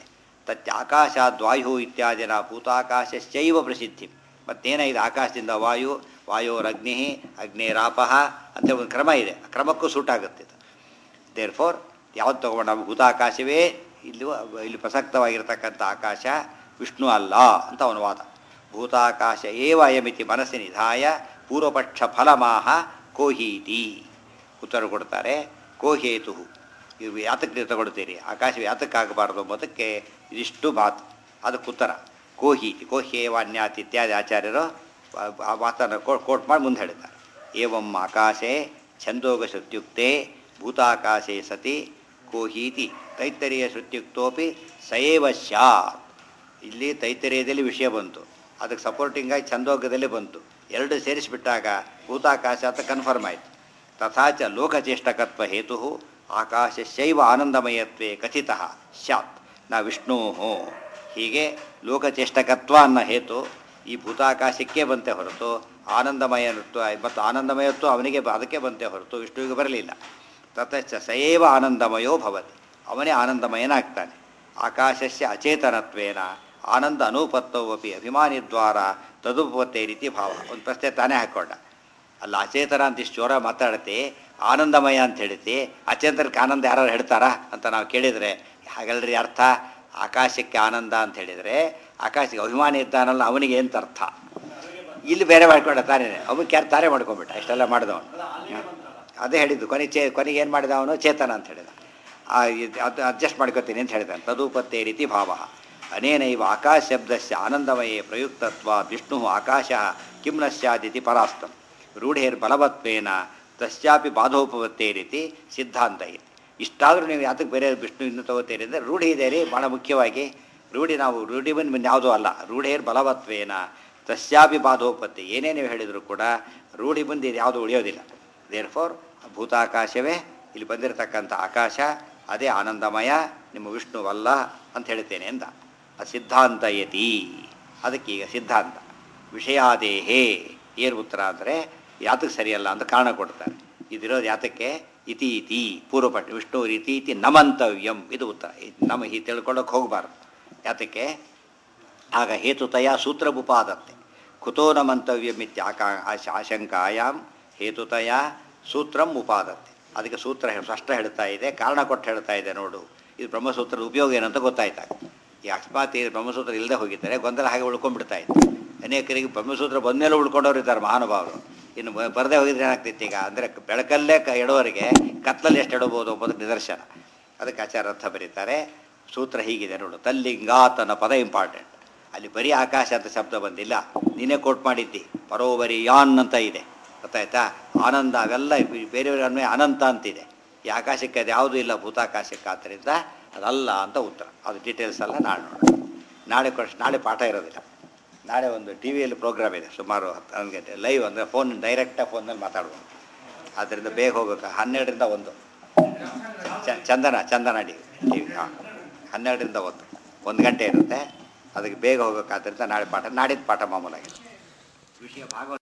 ತತ್ಯಾಕಾಶಾದ್ವಾಯು ಇತ್ಯಾದಿನ ಭೂತಾಕಾಶಶ್ಚೈವ ಪ್ರಸಿದ್ಧಿ. ಮತ್ತೇನಾಗಿದೆ ಆಕಾಶದಿಂದ ವಾಯು, ವಾಯೋರಗ್ನಿ, ಅಗ್ನೇರಾಪಃ ಅಂತ ಒಂದು ಕ್ರಮ ಇದೆ. ಆ ಕ್ರಮಕ್ಕೂ ಸೂಟ್ ಆಗುತ್ತೆ ಇದು. ದೇರ್ ಫೋರ್ ಯಾವ್ದು ತೊಗೊಂಡು ನಾವು ಭೂತಾಕಾಶವೇ ಇಲ್ಲಿ ಪ್ರಸಕ್ತವಾಗಿರ್ತಕ್ಕಂಥ ಆಕಾಶ, ವಿಷ್ಣು ಅಲ್ಲ ಅಂತ ಅವನ ವಾದ. ಭೂತಾಕಾಶ ಏವ ಅಯಮಿತಿ ಮನಸ್ಸಿ ನಿಧಾಯ ಪೂರ್ವಪಕ್ಷ ಫಲಮಾಹ ಕೋಹೀತಿ. ಉತ್ತರ ಕೊಡ್ತಾರೆ, ಕೋಹೇತು ಇವು ಯಾತಕ್ಕೆ ನೀವು ತಗೊಳ್ತೀರಿ, ಆಕಾಶ ಯಾತಕ್ಕಾಗಬಾರ್ದು ಎಂಬುದಕ್ಕೆ ಇದಿಷ್ಟು ಮಾತು. ಅದಕ್ಕೆ ಉತ್ತರ ಕೋಹೀತಿ, ಕೋಹ್ಯೇವಾನ್ಯಾತಿ ಇತ್ಯಾದಿ ಆಚಾರ್ಯರು ಆ ಮಾತನ್ನು ಕೋಟ್ ಮಾಡಿ ಮುಂದೆ ಹೇಳಿದ್ದಾರೆ. ಏವಂ ಆಕಾಶೆ ಛಂದೋಗ ಶ್ರುತ್ಯುಕ್ತೆ ಭೂತಾಕಾಶೇ ಸತಿ ಕೋಹೀತಿ ತೈತ್ತರೀಯ ಶ್ರುತ್ಯುಕ್ತೋಪಿ ಸಯೇವ ಸ್ಯಾತ್. ಇಲ್ಲಿ ತೈತ್ತರೀಯದಲ್ಲಿ ವಿಷಯ ಬಂತು, ಅದಕ್ಕೆ ಸಪೋರ್ಟಿಂಗಾಗಿ ಛಂದೋಗದಲ್ಲಿ ಬಂತು. ಎರಡು ಸೇರಿಸಿಬಿಟ್ಟಾಗ ಭೂತಾಕಾಶ ಅಂತ ಕನ್ಫರ್ಮ್ ಆಯಿತು. ತಥಾಚ ಲೋಕಚೇಷ್ಟಕತ್ವ ಹೇತು ಆಕಾಶಶೈವ ಆನಂದಮಯತ್ವೇ ಕಥಿತಃ ಸ್ಯಾತ್ ನ ವಿಷ್ಣು. ಹೀಗೆ ಲೋಕಚೇಷ್ಟಕತ್ವ ಅನ್ನೋ ಹೇತು ಈ ಭೂತಾಕಾಶಕ್ಕೆ ಬಂತೆ ಹೊರತು ಆನಂದಮಯತ್ವ ಮತ್ತು ಆನಂದಮಯತ್ವ ಅವನಿಗೆ ಅದಕ್ಕೆ ಬಂತೆ ಹೊರತು ವಿಷ್ಣುವಿಗೆ ಬರಲಿಲ್ಲ. ತತಶ್ಚ ಸಯೇವ ಆನಂದಮಯೋ ಭವತಿ, ಅವನೇ ಆನಂದಮಯನಾಗ್ತಾನೆ. ಆಕಾಶಸ್ಯ ಅಚೇತನತ್ವೇನ ಆನಂದ ಅನುಪತ್ತವಪಿ ಅಭಿಮಾನಿದ್ವಾರ ತದುಪತ್ತೇ ರೀತಿ ಭಾವ. ಒಂದು ಪ್ರಶ್ನೆ ತಾನೇ ಹಾಕ್ಕೊಂಡ, ಅಲ್ಲ ಅಚೇತನ ಅಂತ ಇಷ್ಟು ಜೋರ ಮಾತಾಡುತ್ತೆ, ಆನಂದಮಯ ಅಂತ ಹೇಳ್ತಿ, ಅಚೇತನಕ್ಕೆ ಆನಂದ ಯಾರು ಹೇಳ್ತಾರಾ ಅಂತ ನಾವು ಕೇಳಿದರೆ ಹಾಗಲ್ರಿ ಅರ್ಥ. ಆಕಾಶಕ್ಕೆ ಆನಂದ ಅಂತ ಹೇಳಿದರೆ ಆಕಾಶಕ್ಕೆ ಅಭಿಮಾನಿ ಇದ್ದಾನಲ್ಲ ಅವನಿಗೆ ಎಂತ ಅರ್ಥ. ಇಲ್ಲಿ ಬೇರೆ ಮಾಡ್ಕೊಂಡ ತಾನೇ, ಅವಕ್ಕೆ ಯಾರು ತಾರೆ ಮಾಡ್ಕೊಂಬಿಟ್ಟ, ಇಷ್ಟೆಲ್ಲ ಮಾಡಿದವನು. ಅದೇ ಹೇಳಿದ್ದು ಕೊನೆಗೆ ಏನು ಮಾಡಿದ ಅವನು, ಚೇತನ ಅಂತ ಹೇಳಿದ. ಅದು ಅಡ್ಜಸ್ಟ್ ಮಾಡ್ಕೊತೀನಿ ಅಂತ ಹೇಳಿದ. ತದುಪತ್ತೇ ರೀತಿ ಭಾವ. ಅನೇನೈವ ಆಕಾಶ ಶಬ್ದಸ್ಯ ಆನಂದಮಯೇ ಪ್ರಯುಕ್ತತ್ವ ವಿಷ್ಣು ಆಕಾಶ ಕಿಂ ನ ಸ್ಯಾದಿತಿ ಪರಾಸ್ತಂ ರೂಢೇರ್ಬಲವತ್ವೇನ ತಸ್ಯಾಪಿ ಬಾಧೋಪವತ್ತೇ ರೀತಿ ಸಿದ್ಧಾಂತ ಇದೆ. ಇಷ್ಟಾದರೂ ನೀವು ಯಾತಕ್ಕೆ ಬೇರೆ ವಿಷ್ಣು ಇನ್ನು ತಗೋತೀರಿ ಅಂದರೆ ರೂಢಿ ಇದೆ ರೀ, ಭಾಳ ಮುಖ್ಯವಾಗಿ ರೂಢಿ. ನಾವು ರೂಢಿ ಬಂದು ಯಾವುದೂ ಅಲ್ಲ. ರೂಢೇರ್ ಬಲವತ್ವೇನ ತಸ್ಯಾಪಿ ಬಾಧೋಪತ್ತಿ. ಏನೇ ನೀವು ಹೇಳಿದರೂ ಕೂಡ ರೂಢಿ ಬಂದು ಇದು ಯಾವುದೂ ಉಳಿಯೋದಿಲ್ಲ. ದೇರ್ ಫೋರ್ ಭೂತಾಕಾಶವೇ ಇಲ್ಲಿ ಬಂದಿರತಕ್ಕಂಥ ಆಕಾಶ, ಅದೇ ಆನಂದಮಯ, ನಿಮ್ಮ ವಿಷ್ಣುವಲ್ಲ ಅಂತ ಹೇಳ್ತೇನೆ ಅಂತ. ಸಿದ್ಧಾಂತ ಯತಿ. ಅದಕ್ಕೀಗ ಸಿದ್ಧಾಂತ ವಿಷಯಾದೇಹೇ ಏನು ಉತ್ತರ ಅಂದರೆ ಯಾತಕ್ಕೆ ಸರಿಯಲ್ಲ ಅಂತ ಕಾರಣ ಕೊಡ್ತಾರೆ. ಇದಿರೋದು ಯಾತಕ್ಕೆ, ಇತಿ ಇತಿ ಪೂರ್ವಪಟ್ಟ ವಿಷ್ಣು ರೀತಿ ಇತಿ ನಮಂತವ್ಯಂ, ಇದು ಉತ್ತರ. ನಮ ಹೀಗೆ ತಿಳ್ಕೊಳ್ಳೋಕೆ ಹೋಗಬಾರ್ದು. ಯಾತಕ್ಕೆ, ಆಗ ಹೇತುತಯ ಸೂತ್ರ ಉಪಾದತ್ತೆ. ಕುತೋ ನ ಮಂತವ್ಯಂ ಆಶಂಕಾಯಾಮ್ ಹೇತುತಯ ಸೂತ್ರಂ ಉಪಾದತ್ತೆ. ಅದಕ್ಕೆ ಸೂತ್ರ ಸ್ಪಷ್ಟ ಹೇಳ್ತಾ ಇದೆ, ಕಾರಣ ಕೊಟ್ಟು ಹೇಳ್ತಾ ಇದೆ. ನೋಡು, ಇದು ಬ್ರಹ್ಮಸೂತ್ರದ ಉಪಯೋಗ ಏನಂತ ಗೊತ್ತಾಯ್ತಾಗ. ಈ ಅಕಸ್ಮಾತ್ ಈ ಬ್ರಹ್ಮಸೂತ್ರ ಇಲ್ಲದೆ ಹೋಗಿದ್ದಾರೆ ಗೊಂದಲ ಹಾಗೆ ಉಳ್ಕೊಂಡ್ಬಿಡ್ತಾ ಇತ್ತು. ಅನೇಕರಿಗೆ ಬ್ರಹ್ಮಸೂತ್ರ ಬಂದಮೇಲೆ ಉಳ್ಕೊಂಡವ್ರು ಇದ್ದಾರೆ ಮಹಾನುಭಾವರು. ಇನ್ನು ಬರದೇ ಹೋಗಿದ್ರೆ ಏನಾಗ್ತಿತ್ತು ಈಗ ಅಂದರೆ ಬೆಳಕಲ್ಲೇ ಎಡೋವರೆಗೆ ಕತ್ತಲಲ್ಲಿ ಎಷ್ಟು ಎಡಬೋದು ಎಂಬುದಕ್ಕೆ ನಿದರ್ಶನ. ಅದಕ್ಕೆ ಆಚಾರ ಅರ್ಥ ಬರೀತಾರೆ. ಸೂತ್ರ ಹೀಗಿದೆ ನೋಡು, ತಲ್ಲಿಂಗಾತ್ ಅನ್ನೋ ಪದ ಇಂಪಾರ್ಟೆಂಟ್. ಅಲ್ಲಿ ಬರೀ ಆಕಾಶ ಅಂತ ಶಬ್ದ ಬಂದಿಲ್ಲ, ನೀನೇ ಕೋಟ್ ಮಾಡಿದ್ದಿ. ಪರೋವರಿ ಯಾನ್ ಅಂತ ಇದೆ, ಗೊತ್ತಾಯ್ತಾ. ಆನಂದ ಅವೆಲ್ಲ ಬೇರೆಯವರನ್ನೇ ಅನಂತ ಅಂತಿದೆ. ಈ ಆಕಾಶಕ್ಕೆ ಅದು ಯಾವುದೂ ಇಲ್ಲ ಭೂತಾಕಾಶಕ್ಕೆ, ಆದ್ದರಿಂದ ಅದಲ್ಲ ಅಂತ ಉತ್ತರ. ಅದು ಡೀಟೇಲ್ಸ್ ಎಲ್ಲ ನಾಳೆ ನೋಡೋಣ. ನಾಳೆ ಪಾಠ ಇರೋದಿಲ್ಲ. ನಾಳೆ ಒಂದು ಟಿ ವಿಯಲ್ಲಿ ಪ್ರೋಗ್ರಾಮ್ ಇದೆ ಸುಮಾರು 11 ಗಂಟೆ ಲೈವ್, ಅಂದರೆ ಫೋನ್ ಡೈರೆಕ್ಟಾಗಿ ಫೋನಲ್ಲಿ ಮಾತಾಡ್ಬೋದು. ಆದ್ದರಿಂದ ಬೇಗ ಹೋಗ್ಬೇಕು. 12ರಿಂದ 1 ಚಂದನ ಟಿ ವಿ 12ರಿಂದ 1 ಗಂಟೆ ಇರುತ್ತೆ. ಅದಕ್ಕೆ ಬೇಗ ಹೋಗಬೇಕಾದ್ರಿಂದ ನಾಳೆ ಪಾಠ, ನಾಡಿದ್ದು ಪಾಠ ಮಾಮೂಲಾಗಿದೆ. ವಿಷಯ ಭಾಗವತ